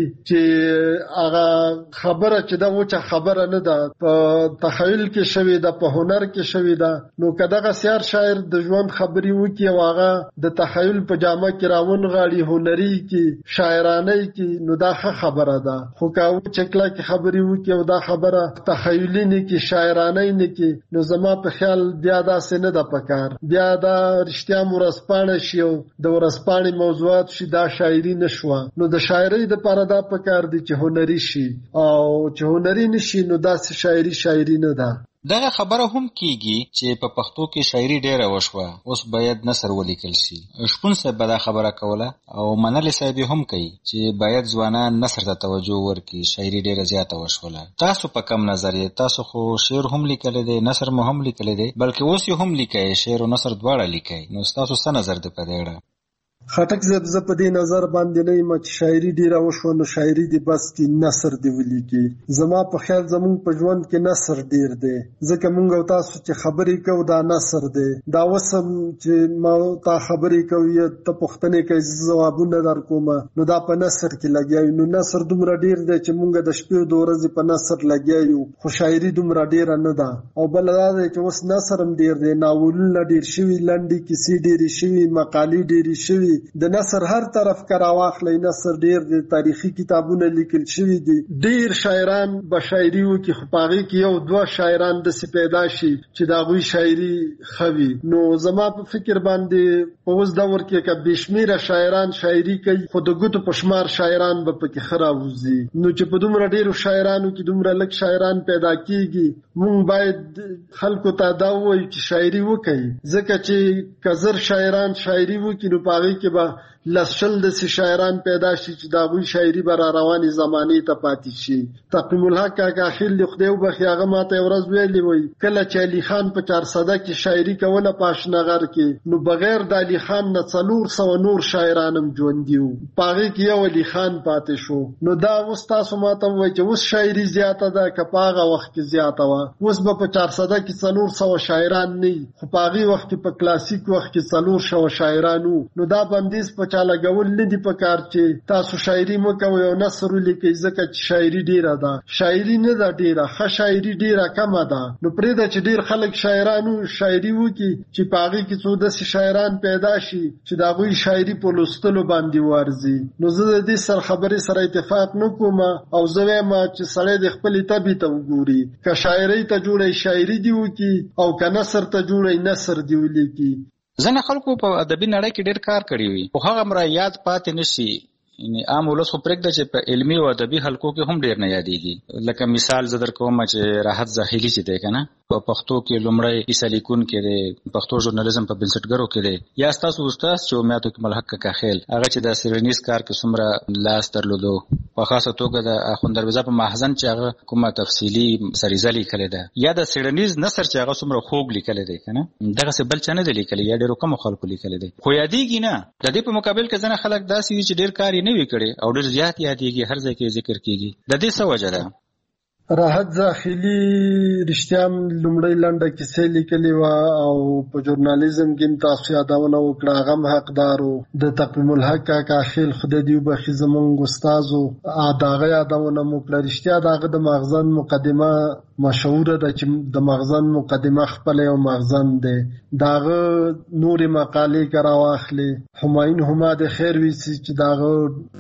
چې هغه خبره چې دا وچه خبره نه ده، په تخیل کې شوې ده، په هنر کې شوې ده. نو که دغه سیار شاعر د ژوند خبرې وکړي او هغه د تخیل په جامه کې راونغاړي، هنري کې شاعرانه کې، نو دا ښه خبره ده. خو که وچه کلکې خبرې وکړي او دا خبره تخیلی نه کې شاعرانه نه کې، نو زما په خیال بیا داسې نه ده پکار. بیا دا رښتیا ورځپاڼه شي او د ورځپاڼې موضوعات شي، دا شاعري نشوه. نو د شاعرۍ دپاره دا پکار دي چې هنري شي، او چې هنري نشي نو داسې شاعري شاعري نه ده. دغه خبره هم کیږي چې په پښتو کې شاعري ډیره وشوه، اوس باید نثر ولیکل شي. شپون صاحب به دا خبره کوله او منلی صاحب هم کوي چې باید ځوانان نثر ته توجه ورکړي، شاعري ډیره زیاته وشوله. تاسو په کم نظر یې؟ تاسو خو شعر هم لیکلی دی، نثر مو هم لیکلی دی، بلکې اوس یې هم لیکئ، شعر او نثر دواړه لیکئ. نو ستاسو څه نظر دی په دې اړه؟ خټک زه زه په دې نظر باندې نه یم چې شاعري ډیره وشوه نو شاعري دی بس کې نثر دی ولیکي. زما په خیال زمونږ په ژوند کې نثر ډیر دی، ځکه مونږ او تاسو چې خبرې کوو دا نثر دی. دا اوس هم چې ما تا خبرې کوو یا ته پوښتنې کوي زه ځوابونه در کوم، نو دا په نثر کې لګیا یو. نو نثر دومره ډیر دی چې مونږ د شپې او د ورځې په نثر لګیا یو، خو شاعري دومره ډیره نه ده. او بل دا دی چې اوس نثر هم ډیر دی، ناولونه ډیر شوي، لنډې کیسې ډیرې شوي، مقالې ډیرې شوي. د نثر هر طرف کرا واخلي، نثر ډیر د تاریخي کتابونه لیکل شوي دي. ډیر شاعران به شاعري وکړي، خو په هغې کې یو دوه شاعران داسې پیدا شي چې د هغوی شاعري ښه وي. نو زما په فکر باندې په اوس دور کې که بې شمېره شاعران شاعري کوي، خو د ګوتو په شمار شاعران به پکې ښه راوځي. نو چې په دومره ډیرو شاعرانو کې دومره لږ شاعران پیدا کېږي، مونږ باید خلکو ته دا ووایو چې شاعري وکړي، ځکه چې که زر شاعران شاعري وکړي نو په هغې کې به لسل داسې شاعران پیدا شي چې د هغوی شاعري به را روانې زمانې ته پاتې شي. تقویم الحق کاکا خیل د خدای وبخښي، هغه ما ته یو ورځ ویلي وی کله چې علي خان په چارسده کې شاعري کوله په اشنغر کې، نو بغیر د علي خان نه څلور سوه نور شاعران هم ژوندي وو، په هغې کې یو علي خان پاتې شو. نو دا اوس تاسو ما ته ووایي چې اوس شاعري زیاته ده که په هغه وخت کې زیاته وه؟ اوس به په چارسده کې څلور سوه شاعران نه وي، خو په هغې وخت کې په کلاسیک وخت کې څلور سوه شاعران وو. نو دا بندیز په چا لګول نه دي پکار چې تاسو شاعري مه کوئ او نثر ولیکئ، ځکه چې شاعري ډیره ده. شاعري نه ده ډیره، ښه شاعري ډیره کمه ده. نو پرېږده چې ډیر خلک شاعرانو شاعري وکړي چې په هغې کې څو داسې شاعران پیدا شي چې د هغوی شاعري په لوستلو باندې وارځي. نو زه د دې سره خبرې سره اتفاق نه کوم او زه وایم چې سړی د خپلې طبعې ته وګوري، که شاعرۍ ته جوړی شاعري دي وکړي او که نثر ته جوړی نثر دي ولیکي. ځینې خلکو په ادبي نړۍ کې ډېر کار کړی وي، خو هغه مره یاد پاتې نشي. یعنې عام ولس خو پرېږده چې په علمي او ادبي حلقو کې هم ډېر نه یادېږي. لکه مثال زه در کوم چې راحت زاهلي چې دی که نه، په پښتو کې لومړی کیسه لیکونکی دی، پښتو ژورنالیزم په بنسټګرو کې دی. یا ستاسو استاد چې امیاتو کې ملحق کاکا خیل، هغه چې د څېړنیز کار کې څومره لاس درلودو، په خاصه توګه د اخوند درویزه په محزن چې هغه کومه تفصیلي سریزه لیکلې ده، یا د څېړنیز نثر چې هغه څومره خوږ لیکلی دی که نه، دغسې بل چا نه دی لیکلی یا ډېرو کمو خلکو لیکلی دی، خو یادېږي نه. د دې په مقابل کې ځینې خلک داسې وي چې ډېر کار یې نه وي کړی او ډېر زیات یادېږي، هر ځای کې ذکر کېږي. د دې څه وجه ده؟ راحت زاخیلي رښتیا هم لومړۍ لنډه کیسې لیکلې وه او په ژورنالیزم کې هم تاسو یادونه وکړه، هغه هم حقدار و. د تقویم الحق کاکا خیل خدای دې وبخښي زموږ استاد و، د هغه یادونه مو کړه. رښتیا د هغه د مغزن مقدمه مشهوره ده چې د مغزن مقدمه خپله یو مغزن دی. د هغه نورې مقالې که راواخلې، همایون هما د خیر ویسي چې د هغه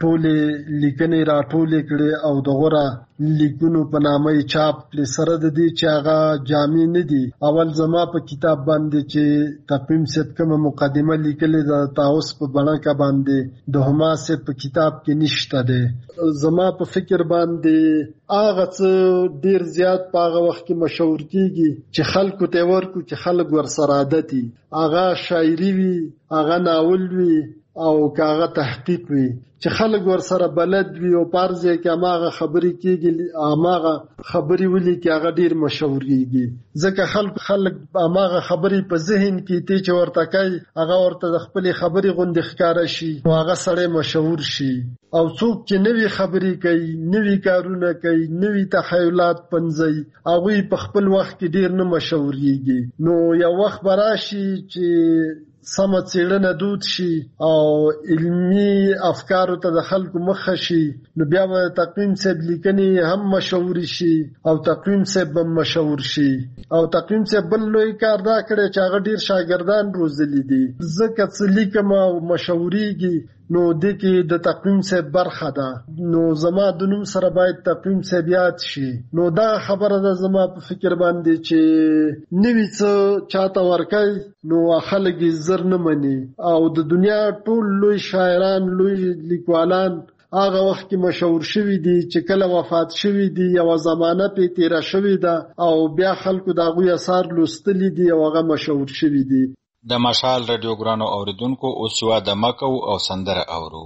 ټولې لیکنې راټولې کړې او د غوره لیکونو په نامه یې چاپ کړې، سره د دې چې هغه جامع نه دي. اول زما په کتاب باندې چې تقویم صاحب کومه مقدمه لیکلې ده تاوس په بڼکه باندې د هما صاحب په کتاب کې نشته دی. زما په فکر باندې هغه څه ډېر زیات په هغه وخت کې مشهور کېږي چې خلکو ته ورکړو چې خلک ورسره عادت وي. هغه شاعري وي، هغه ناول وي، او کاغه تحقیق وي چې خلک ور سره بلد وي او پارځه کې هغه خبرې کېږي هغه خبرې ولي کې هغه ډیر مشهوريږي ځکه خلک خلک هغه خبرې په ذهن کې تی چې ورته کوي هغه ورته د خپل خبرې غوندې ښکارا شي او هغه سره مشهور شي او څوک چې نوې خبرې کوي نوې کارونه کوي نوې تخیلات پنځي هغه په خپل وخت کې ډیر نه مشهوريږي نو یو وخت براشي چې سم څېړنه دود شي او علمي افکارو ته د خلکو مخه شي نو بیا به تقویم صاحب لیکنې هم مشهور شي او تقویم صاحب هم مشهور شي او تقویم صاحب بل لوی کار دا کړی چې هغه ډیر شاګردان روزلي دي ځکه چې لیکم او مشهوريږي نو د کې د تقویم صاحب برخه ده نو زما د نوم سره باید تقویم صاحب یاد شي نو دا خبره ده زما په فکر باندې چې نوی څه چاته ورکوي نو خلک یې زر نه مني او د دنیا ټول لوی شاعران لوی لیکوالان هغه وخت کې مشهور شوي دي چې کله وفات شوي دي یو زمانه پې تیره شوې ده او بیا خلکو د هغوی اثار لوستلي دي او هغه مشهور شوي دي. د مشال رادیو ګرانو اوریدونکو اوس یوه دمه کوو او سندره اورو.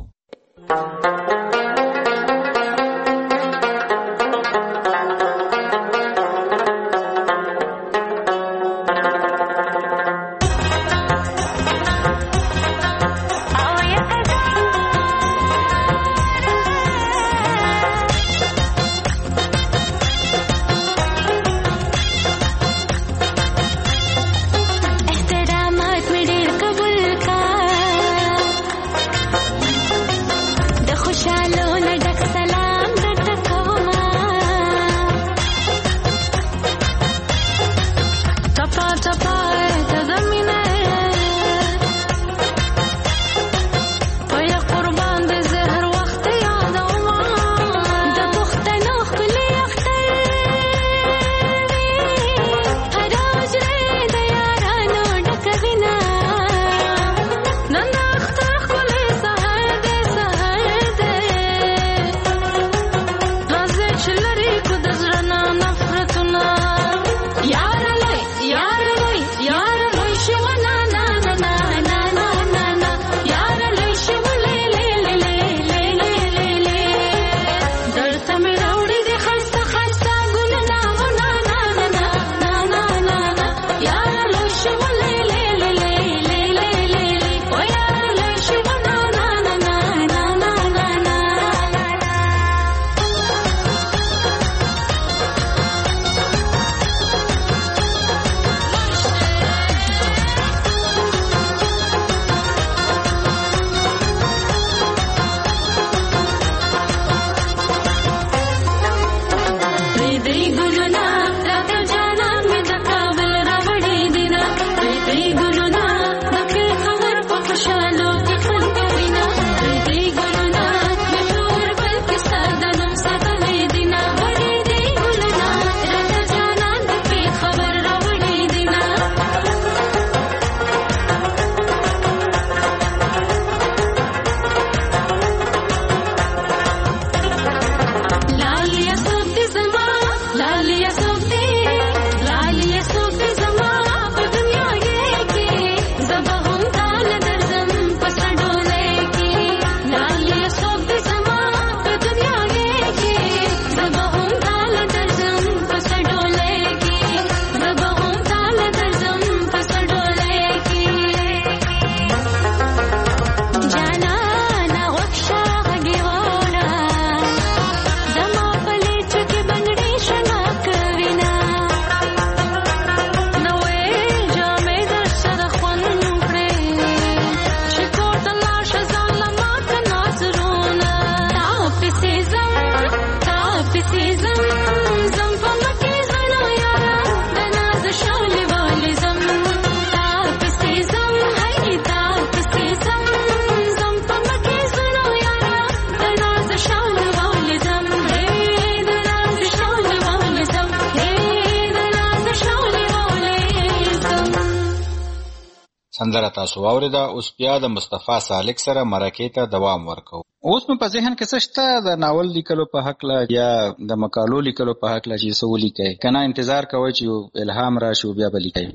سندره تاسو واورېده. اوس بیا د مصطفی سالک سره مرکې ته دوام ورکوو. اوس مې په ذهن کې څه شته د ناول لیکلو په هکله یا د مقالو لیکلو په هکله چې څه ولیکئ که نه انتظار کوئ چې الهام راشي بیا به لیکئ؟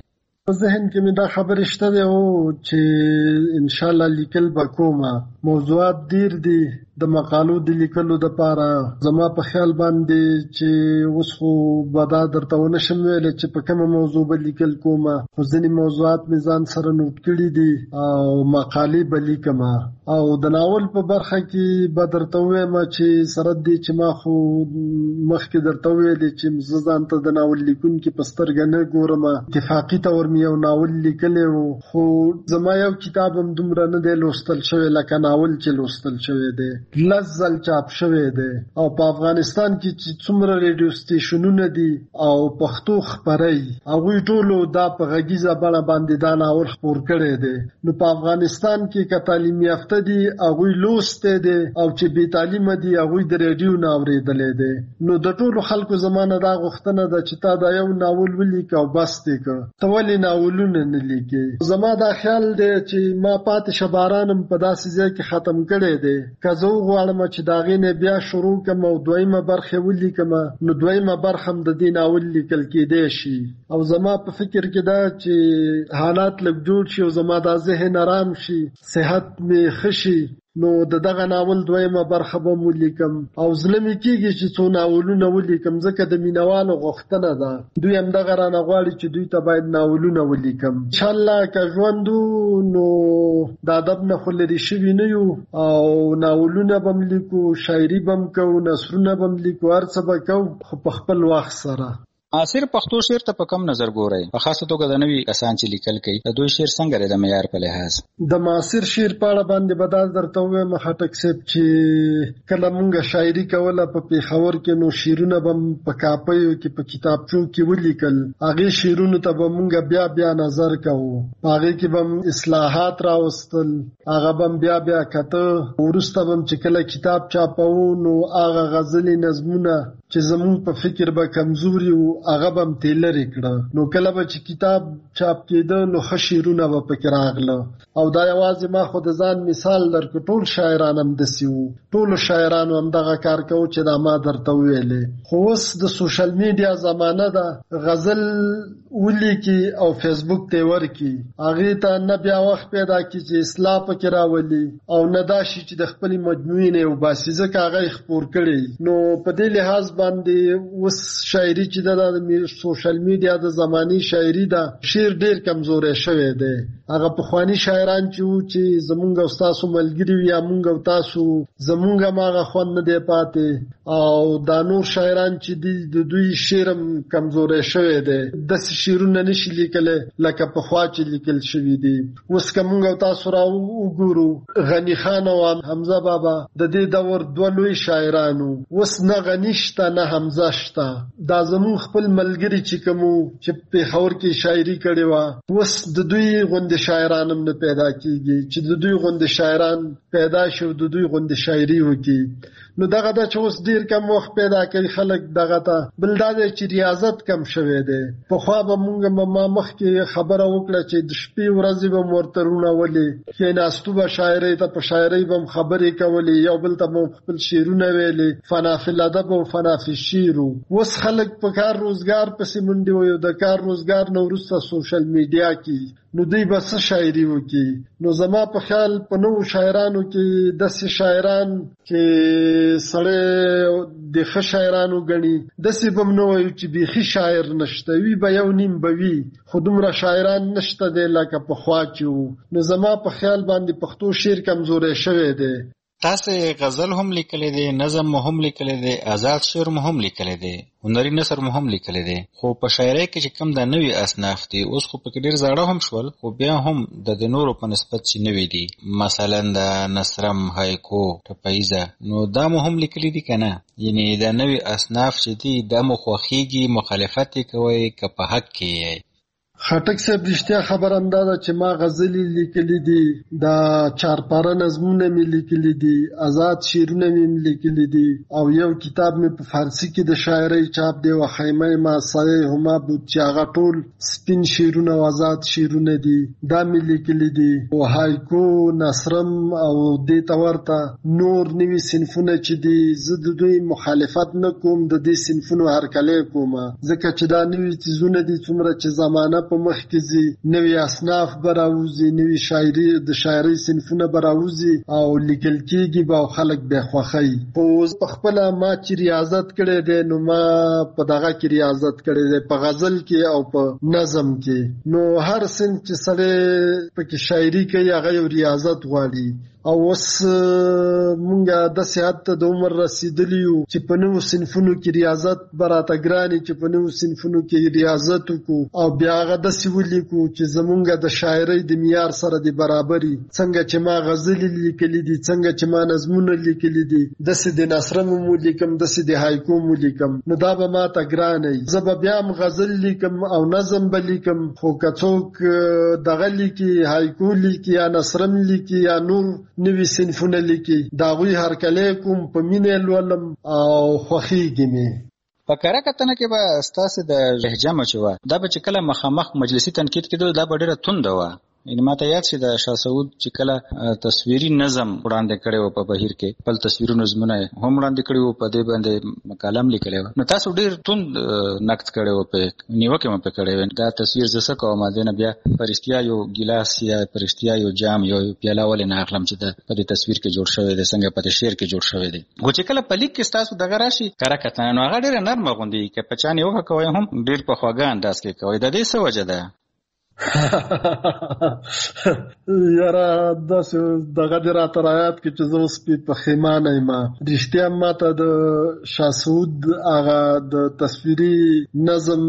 ذهن کې مې دا خبرې شته دی او چې ان شاء الله لیکل به کومه. موضوعات ډیر دي د مقالو د لیکلو لپاره. زما په خیال باندې چې اوس خو به دا درته ونه شم ویلی چې په کومه موضوع به لیکل کومه، خو ځینې موضوعات مې ځان سره نوټ کړي دي او مقالې به لیکمه. او د ناول په برخه کې به درته ووایم چې سره دې چې ما خو مخکې درته ویلې چې زه ځان ته د ناول لیکونکي په سترګه نه ګورم. اتفاقي طور مې یو ناول لیکلی و، خو زما یو کتاب هم دومره نه دی لوستل شوی لکه ناول چې لوستل شوی دی. لس ځل چاپ شوی دی او په افغانستان کې چې څومره ریډیو سټیشنونه دي او پښتو خپري، هغوی ټولو دا په غږیزه بڼه باندې دا ناول خپور کړی دی. نو په افغانستان کې که تعلیم یافته دي هغوی لوستی دی او چې بې تعلیمه دي هغوی د ریډیو نه اورېدلی دی. نو د ټولو خلکو زما نه دا غوښتنه ده چې تا دا یو ناول ولیکه او بس دی که ته ولې ناولونه نه لیکې. زما دا خیال دی چې ما پاتې شه باران هم په داسې ځای کې ختم کړی دی. که زه وغواړم چې د هغې نه بیا شروع کړم او دویمه برخه ولیکم نو دویمه برخه هم د دې ناول لیکل کېدی شي. او زما په فکر کې دا چې حالات لږ جوړ شي او زما دا ذهن آرام شي، صحت مې ښه شي، نو د دغه ناول دویمه برخه به مو لیکم. او زړه مې کېږي چې څو ناولونه ولیکم ځکه د مینوالو غوښتنه ده. دوی همدغه رانه غواړي چې دوی ته باید ناولونه ولیکم. انشاءالله که ژوند نو د ادب نه خو لرې شوي نه یو او ناولونه به م لیکو، شاعري به م کوو، نثرونه به م لیکو، هر څه به کوو خو په خپل وخت سره. معاصر پښتو شعر ته په کم نظر ګورئ؟ په خاصه توګه د نوي کسان چې لیکل کوي د دوی شعر څنګه دی د معیار په لحاظ؟ د معاصر شعر په اړه باندې به دا درته ووایم خټک صاحب چې کله مونږ شاعري کوله په پېښور کې نو شعرونه به م په کاپیو کې په کتابچو کې ولیکل. هغې شعرونو ته به مونږ بیا بیا نظر کوو، په هغې کې به م اصلاحات راوستل، هغه به م بیا بیا کته. وروسته به م چې کله کتاب چاپوو نو هغه غزلې نظمونه چې زمونږ په فکر به کمزوري وو هغه به م تیلرې کړه. نو کله به چې کتاب چاپ کېده نو ښه شعرونه به پکې راغله. او دا یوازې ما خو د ځان مثال درکړ، ټول شاعران همداسې وو، ټولو شاعرانو همدغه کار کوو چې دا ما درته وویلې. خو اوس د سوشل میډیا زمانه ده، غزل ولیکي او فیسبوک ته ورکي، هغې ته نه بیا وخت پیدا کړي چې اصلاح پکې راولي او نه دا شي چې د خپلې مجموعې نه یې وباسي ځکه هغه یې خپور کړی. نو په دې لحاظ باندې اوس شاعري چې ده د سوشل میډیا د زماني شاعري ده، شعر ډېر کمزوری شوی دی. هغه پخواني شاعران چې وو چې زمونږ او ستاسو ملګري وي یا مونږ او تاسو، زمونږ هم هغه خوند نه دی پاتې. او دا نور شاعران چې دي د دوی شعر هم کمزوری شوی دی، داسې شعرونه نشي لیکلی لکه پخوا چې لیکل شوي دي. اوس که مونږ او تاسو را وګورو، غني خان او حمزه بابا د دې دور دوه لوی شاعرانو، اوس نه غني شته نه حمزه شته. دا زمونږ خپل ملګري چې کومو چې پېښور کې شاعري کړې وه، اوس د دوی غوندې شاعران هم نه پیدا کېږي چې د دوی غوندې شاعران پیدا شي او د دوی غوندې شاعري وکړي. نو دغه ده چې اوس ډېر کم وخت پیدا کوي خلک دغه ته. بل دا دی چې ریاضت کم شوی دی. پخوا به مونږ ما مخکې خبره وکړه چې د شپې ورځې به م ورته رونولې، کښېناستو به شاعرۍ ته، په شاعرۍ به م خبرې کولې، یو بل ته به خپل شعرونه ویلې، فنا فی الادب او فنا فی الشعر. اوس خلک په کار روزګار پسې منډې وي او د کار روزګار نه وروسته سوشل میډیا کې نو دوی به څه شاعري وکړي. نو زما په خیال په نوو شاعرانو کې داسې شاعران چې سړی د ښه شاعرانو ګڼي داسې به م نه وایو چې بیخي شاعر نشته وي، به یو نیم به وي، خو دومره شاعران نشته دی لکه پخوا چې وو. نو زما په خیال باندې پښتو شعر کمزوری شوی دی. تاسې غزل هم لیکلی دی، نظم مو هم لیکلی دی، آزاد شعر مو هم لیکلی دی، هنري نثر مو هم لیکلی دی. خو په شاعرۍ کې چې کوم د نوي اصناف دي اوس خو پکې ډېر زاړه هم شول، خو بیا هم د د نورو په نسبت چې نوي دي، مثلا د نثرم، هایکو، ټپیزه، نو دا مو هم لیکلی دي که نه؟ یعنې دا نوي اصناف چې دي دا مو خوښېږي، مخالفت یې کوئ که په حق کې یې؟ خټک صاحب رښتیا خبره همدا ده چې ما غزلې لیکلي دي، دا چارپاره نظمونه مې لیکلي دي، آزاد شعرونه مې لیکلي دي، او یو کتاب مې په فارسي کې د شاعرۍ چاپ دی، و خیمه ماسایه هما بود چې هغه ټول سپین شعرونه او آزاد شعرونه دي، دا مې لیکلي دي. او هایکو، نثرم او دې ته ورته نور نوي صنفونه چې دي، زه د دوی مخالفت نه کوم، د دې صنفونو هرکلی کوم ځکه چې دا نوي څیزونه دي، څومره چې زمانه په مخ کې ځي، نوي اصناف به راوځي، نوي شاعري د شاعرۍ صنفونه به راوځي او لیکل کېږي به او خلک به یې خوښوي. خو په خپله ما چې ریاضت کړی دی نو ما په دغه کې ریاضت کړی دی، په غزل کې او په نظم کې. نو هر صنف چې سړی پکې شاعري کوي هغه یو ریاضت غواړي. او اوس مونږه داسې حد ته د عمر رسېدلي یو چې په نوو صنفونو کې ریاضت به راته ګران چې په نوو صنفونو کې ریاضت وکړو او بیا هغه داسې ولیکو چې زمونږه د شاعرۍ د معیار سره د برابري. څنګه چې ما غزلې لیکلي دي، څنګه چې ما نظمونه لیکلي دي، داسې د نثر مو لیکم، داسې د هایکو مو لیکم، نو دا به ما ته ګران وي. زه به بیا هم غزل لیکم او نظم به لیکم، خو که څوک دغه لیکي، هایکو لیکي یا نثرم لیکي یا نور نوی صنفونه لیکي، د هغوی هرکلی کوم، په مینې لولم او خوښېږي مې. په کره کتنه کې به ستاسې د لهجه مچ وه، دا به چې کله مخامخ مجلسي تنقید کېدو دا به ډېره تونده وه. یعنې ما ته یاد شي د شاه سعود چې کله تصویري نظم وړاندې کړی و په بهیر کې، خپل تصویري نظمونه هم وړاندې کړي وو، په دې باندې مقاله هم لیکلې وه. نو تاسو ډېر توند نقد کړی وو، په نیوکې مو پرې کړی وې. دا تصویر زه څه کوم، دې نه بیا په رښتیا یو ګیلاس یا په رښتیا یو جام یو پیاله ولې نه اخلم چې په دې تصویر کې جوړ شوی دی، څنګه په دې شعر کې جوړ شوی دی. خو چې کله په لیک کې ستاسو دغه راشي کره کتنه، نو هغه ډېره نرمه غوندې که په چا نیوکه کوئ هم ډېر په خوږه انداز کې کوئ. د دې څه وجه ده؟ یاره داسې دغه دې راته رایاد کړي چې زه اوس پې پښیمانه یم. رښتیا ما ته د شاه سعود هغه د تصویري نظم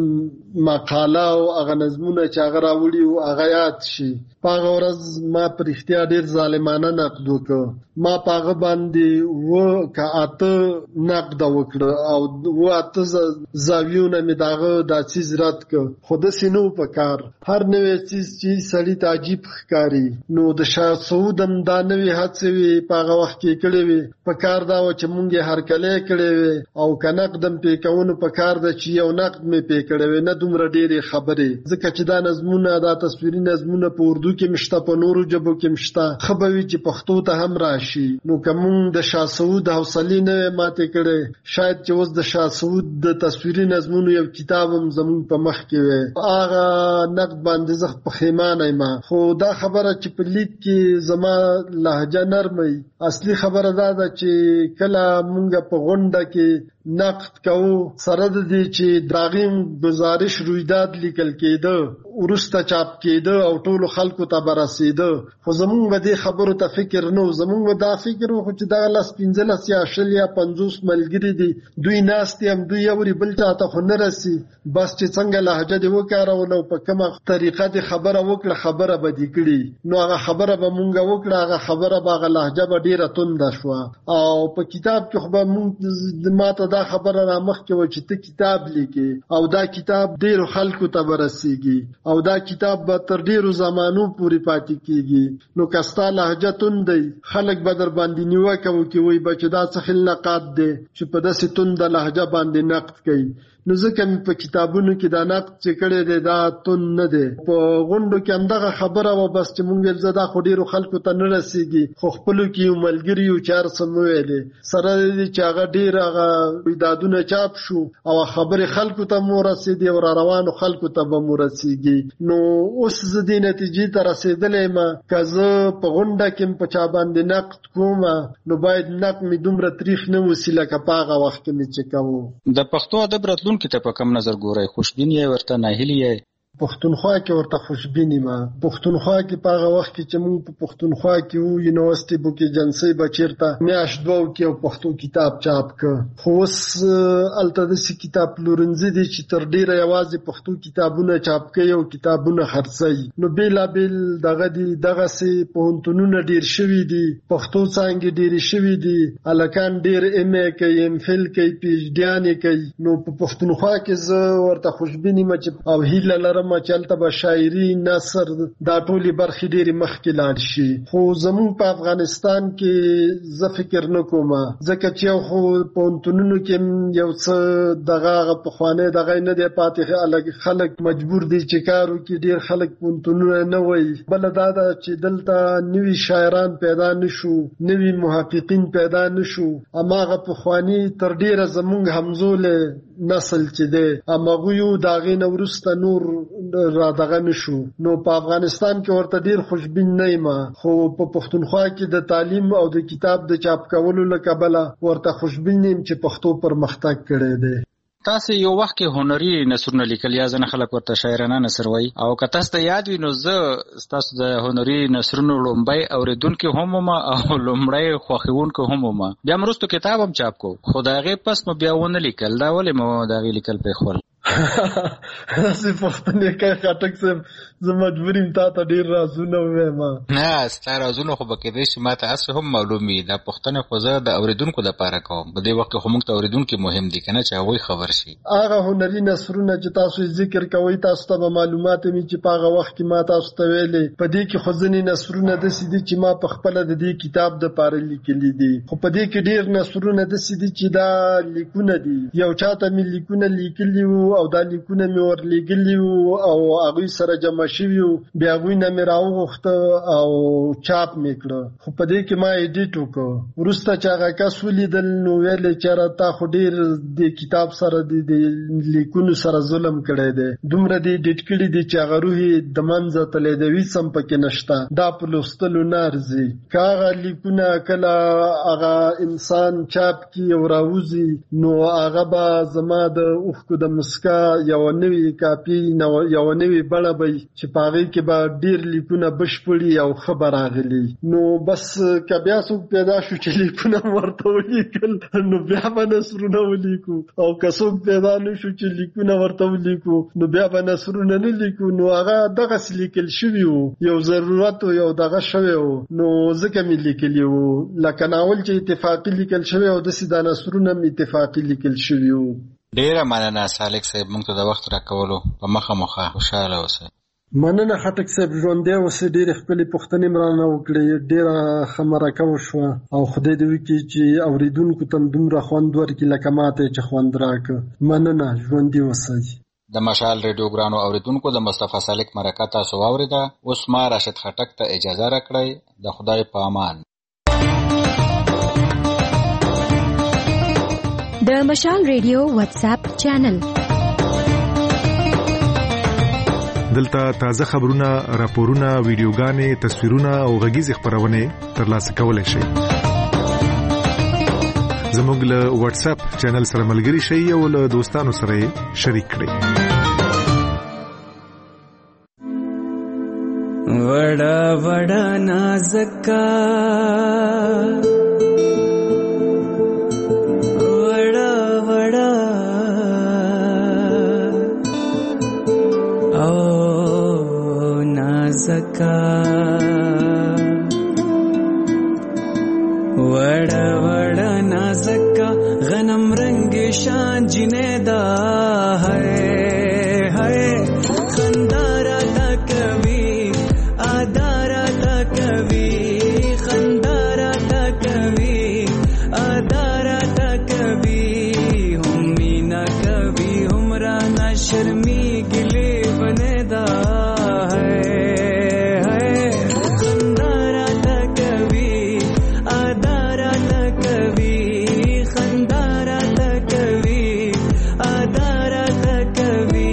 مقاله او هغه نظمونه چې هغه راوړي وو هغه یاد شي. په هغه ورځ ما په رښتیا ډېر ظالمانه نقد وکړ. ما په هغه باندې اوه که اته نقده وکړه او اوه اته زاویونه مې د هغه دا څیز رد کړ. خو داسې نه و په کار. هر نوی څیز چې سړي ته عجیب ښکاري، نو د شاه سعود هم دا نوې هڅې وې په هغه وخت کې کړې وې. په کار دا وه چې مونږ یې هرکلی کړی وې او که نقد هم پې کوو نو په کار ده چې یو نقد مې پې کړی وې، نه دومره ډېرې خبرې. ځکه چې دا نظمونه، دا تصویري نظمونه په اردو کې هم شته، په نورو ژبو کې هم شته. ښه به وي چې پښتو ته هم راشي. نو که مونږ د شاه سعود حوصلې نه وې ماتې کړې، شاید چې اوس د شاه سعود د تصویري نظمونو یو کتاب هم زمونږ په مخ کې وې. هغه نقد باندې زه پښیمانه یم. خو دا خبره چې په لیک کې زما لهجه نرمه، اصلي خبره دا ده چې کله مونږ په غونډه کې نقد کوو، سره د دې چې داغیم گزارش رویداد لیکل کېده، وروسته چاپ کېده او ټولو خلکو ته به رسېده، خو زمونږ به دې خبرو ته فکر نه و. زمونږ به دا فکر و خو چې دغه لس پنځلس یا شل یا پنځوس ملګري دي، دوی ناست دي، هم دوی اوري، بل چا ته خو نه رسي. بس چې څنګه لهجه دې وکاروله او په کومه طریقه دې خبره وکړه، خبره به دې کړي. نو هغه خبره به مونږ وکړه، هغه خبره به هغه لهجه به ډېره تنده شوه. او په کتاب کې خو به مونږ ما ته دا خبره را مخکې وه چې ته کتاب لیکې او دا کتاب ډېرو خلکو ته به رسېږي او دا کتاب به تر ډېرو زمانو پورې پاتې کېږي. نو که ستا لهجه توند دی، خلک به در باندې نیوکه وکړي، وایي به چې دا څه خل نقاد دی چې په داسې تنده لهجه باندې نقد کوي. نو ځکه مې په کتابونو کې دا نقد چې کړی دی دا تون نه دی. په غونډو کې همدغه خبره وه، بس چې مونږ ویل زه دا خو ډېرو خلکو ته نه رسېږي، خو خپلو کې یو ملګري یو چې هر څه مو ویلې، سره دې چې هغه ډېر هغه رویدادونه چاپ شو او خبرې خلکو ته مو رسېدې او را روانو خلکو ته به مو رسېږي. نو اوس زه دې نتیجې ته رسېدلی یم که زه په غونډه کې په چا باندې نقد کوم، نو باید نقد مې دومره تریخ نه وسي لکه په هغه وخت کې مې چې کوو. د پښتو ادب راتلونکي ته په کم نظر ګورئ؟ خوشبین یې ورته، ناهیلي یې؟ پښتونخوا کې ورته خوشبین یم. پښتونخوا کې په هغه وخت کې چې موږ په پښتونخوا کې وو، یونیورسټي بوکې جنسۍ به چېرته میاشت دوه کې یو پښتو کتاب چاپ که. خو اوس هلته داسې کتاب پلورنځي دي چې تر ډېره یوازې پښتو کتابونه چاپ کوي او کتابونه خرڅوي. نو بېلابېل دغه دي، دغسې پوهنتونونه ډېر شوي دي، پښتو څانګې ډېرې شوي دي، هلکان ډېر ایم ای کوي، ایم فل کوي، پي ایچ ډیانې کوي. نو په پښتونخوا کې زه ورته خوشبین یم چې او هیله لرم چې هلته به شاعري، نثر، دا ټولې برخې ډېرې مخکې لاړ شي. خو زمونږ په افغانستان کې زه فکر نه کوم، ځکه چې یو خو پوهنتونونو کې یو څه دغه هغه پخوانی دغه نه دی پاتې، خلک مجبور دي چې کار وکړي، ډېر خلک پوهنتونونه نه وایي. بله دا ده چې دلته نوي شاعران پیدا نه شو، نوي محققین پیدا نه شو. هماغه پخواني تر ډېره زمونږ همزولی نسل چې دی همغوی د هغې نه وروسته نور را دغه نشو. نو په افغانستان کې ورته ډیر خوشبین نه یم، خو په پښتونخوا کې د تعلیم او د کتاب د چاپ کولو له کبله ورته خوشبین یم چې پښتو پرمختګ کړی دی. تاسو یو وخت کې هنري نثرونه لیکل یا ځنه خلک ورته شاعرانه نثر وایي، او که تاسو ته یاد وي نو زه تاسو د هنري نثرونو لومبۍ اوریدونکي هم وم او لومړی خوښونکي هم وم. بیا وروسته کتاب هم چاپ کو، خو د هغې پس مو بیا ونه لیکل. دا ولې مو د هغې لیکل پرېښول؟ داسې پوښتنې کوي خټک صاحب، زه مجبور یم تا ته ډېر رازونه ووایم. نه ستا رازونه خو به کېدای شي ما ته هسې هم معلوم وي. دا پوښتنې خو زه د اورېدونکو دپاره کوم. په دې وخت کې خو موږ ته اورېدونکي مهم دي که نه، چې هغوی خبر شي. هغه هنري نثرونه چې تاسو ذکر کوئ، تاسو ته به معلومات وي چې په هغه وخت کې ما تاسو ته ویلې. په دې کې خو ځینې نثرونه داسې دي چې ما په خپله د دې کتاب دپاره لیکلي دي، خو په دې کې ډېر نثرونه داسې دي چې دا لیکونه دي. یو چا ته مې لیکونه لیکلي وو او دا لیکونه مې ورلیږلي وو او هغوی سره جمع شوي وو، بیا هغوی نه مې راوغوښته او چاپ مې کړه. خو په دې کې ما ایډیټ وکړ. وروسته چې هغه کس ولیدل نو ویلې چې یاره تا خو ډېر د کتاب سره د لیکونو سره ظلم کړی دی، دومره دې ایډیټ کړي دي چې هغه روح یې د منځه تللی دی، هېڅ هم پکې نشته، دا په لوستلو نه ارزي. که هغه لیکونه کله هغه انسان چاپ کړي او راوځي نو هغه به زما د اوښکو د مسکا یوه نوې کاپي، یوه نوې بڼه به چې په هغې کې به ډېر لیکونه بشپړي او ښه به راغلي. نو بس که بیا څوک پیدا شو چې لیکونه هم ورته ولیکل نو بیا به نثرونه ولیکو، او که څوک پیدا نه شو چې لیکونه ورته ولیکو نو بیا به نثرونه نه لیکو. نو هغه دغسې لیکل شوي وو، یو ضرورت و، یو دغه شوی و، نو ځکه مې لیکلي وو. لکه ناول چې اتفاقي لیکل شوی او داسې دا نثرونه هم اتفاقي لیکل شوي وو. ډېره مننه سالک صاحب، موږ ته د وخت راکولو په مخه مخه. خوشحاله اوسئ. مننه خټک صاحب، ژوندی اوسئ. ډېرې ښکلې پوښتنې مې رانه وکړې، ډېره ښه مرکه وشوه، او خدای دې وکړي چې اورېدونکو ته دومره خوند ورکړي لکه ماته چې خوند راکړه. مننه، ژوندي اوسئ. د مشال ریډیو ګرانو اوریدونکو، د مصطفی سالک مرکه تاسو واورېده. اوس ما راشد خټک ته اجازه راکړئ. د خدای په امان. د مشال ریډیو واتس اپ چینل، دلته تازه خبرونه، راپورونه، ویډیوګانې، تصویرونه او غږیزې خبرونه ترلاسه کولای شئ. زموږ له واتس اپ چینل سره ملګري شئ او له دوستانو سره شریک کړئ. وڑا وڑا نازکا وڑا وڑا او نازکا وڑا وڑا نازکا غنم رنگ شان جنیدا ہے ہے خندارا دا کبھی آدارا دا کبھی خندارا دا کبھی آدارا دا کبھی ہمی نہ کبھی ہمرا نہ شرمی گلے بنے دا ہے ہے خندارا دا کبھی آدارا دا کبھی خندارا دا کبھی آدارا دا کبھی.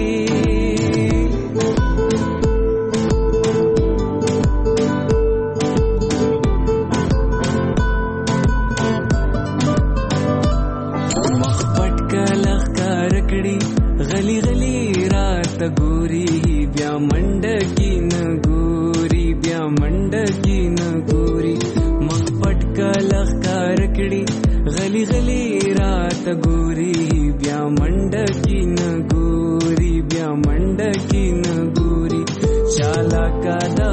غلی غلی رات ګوري بیا منډکی نه ګوري بیا منډکی نه ګوري مخ پټ کلخ کار کړي غلی غلی رات ګوري بیا منډکی نه ګوري بیا منډکی نه ګوري چالا کا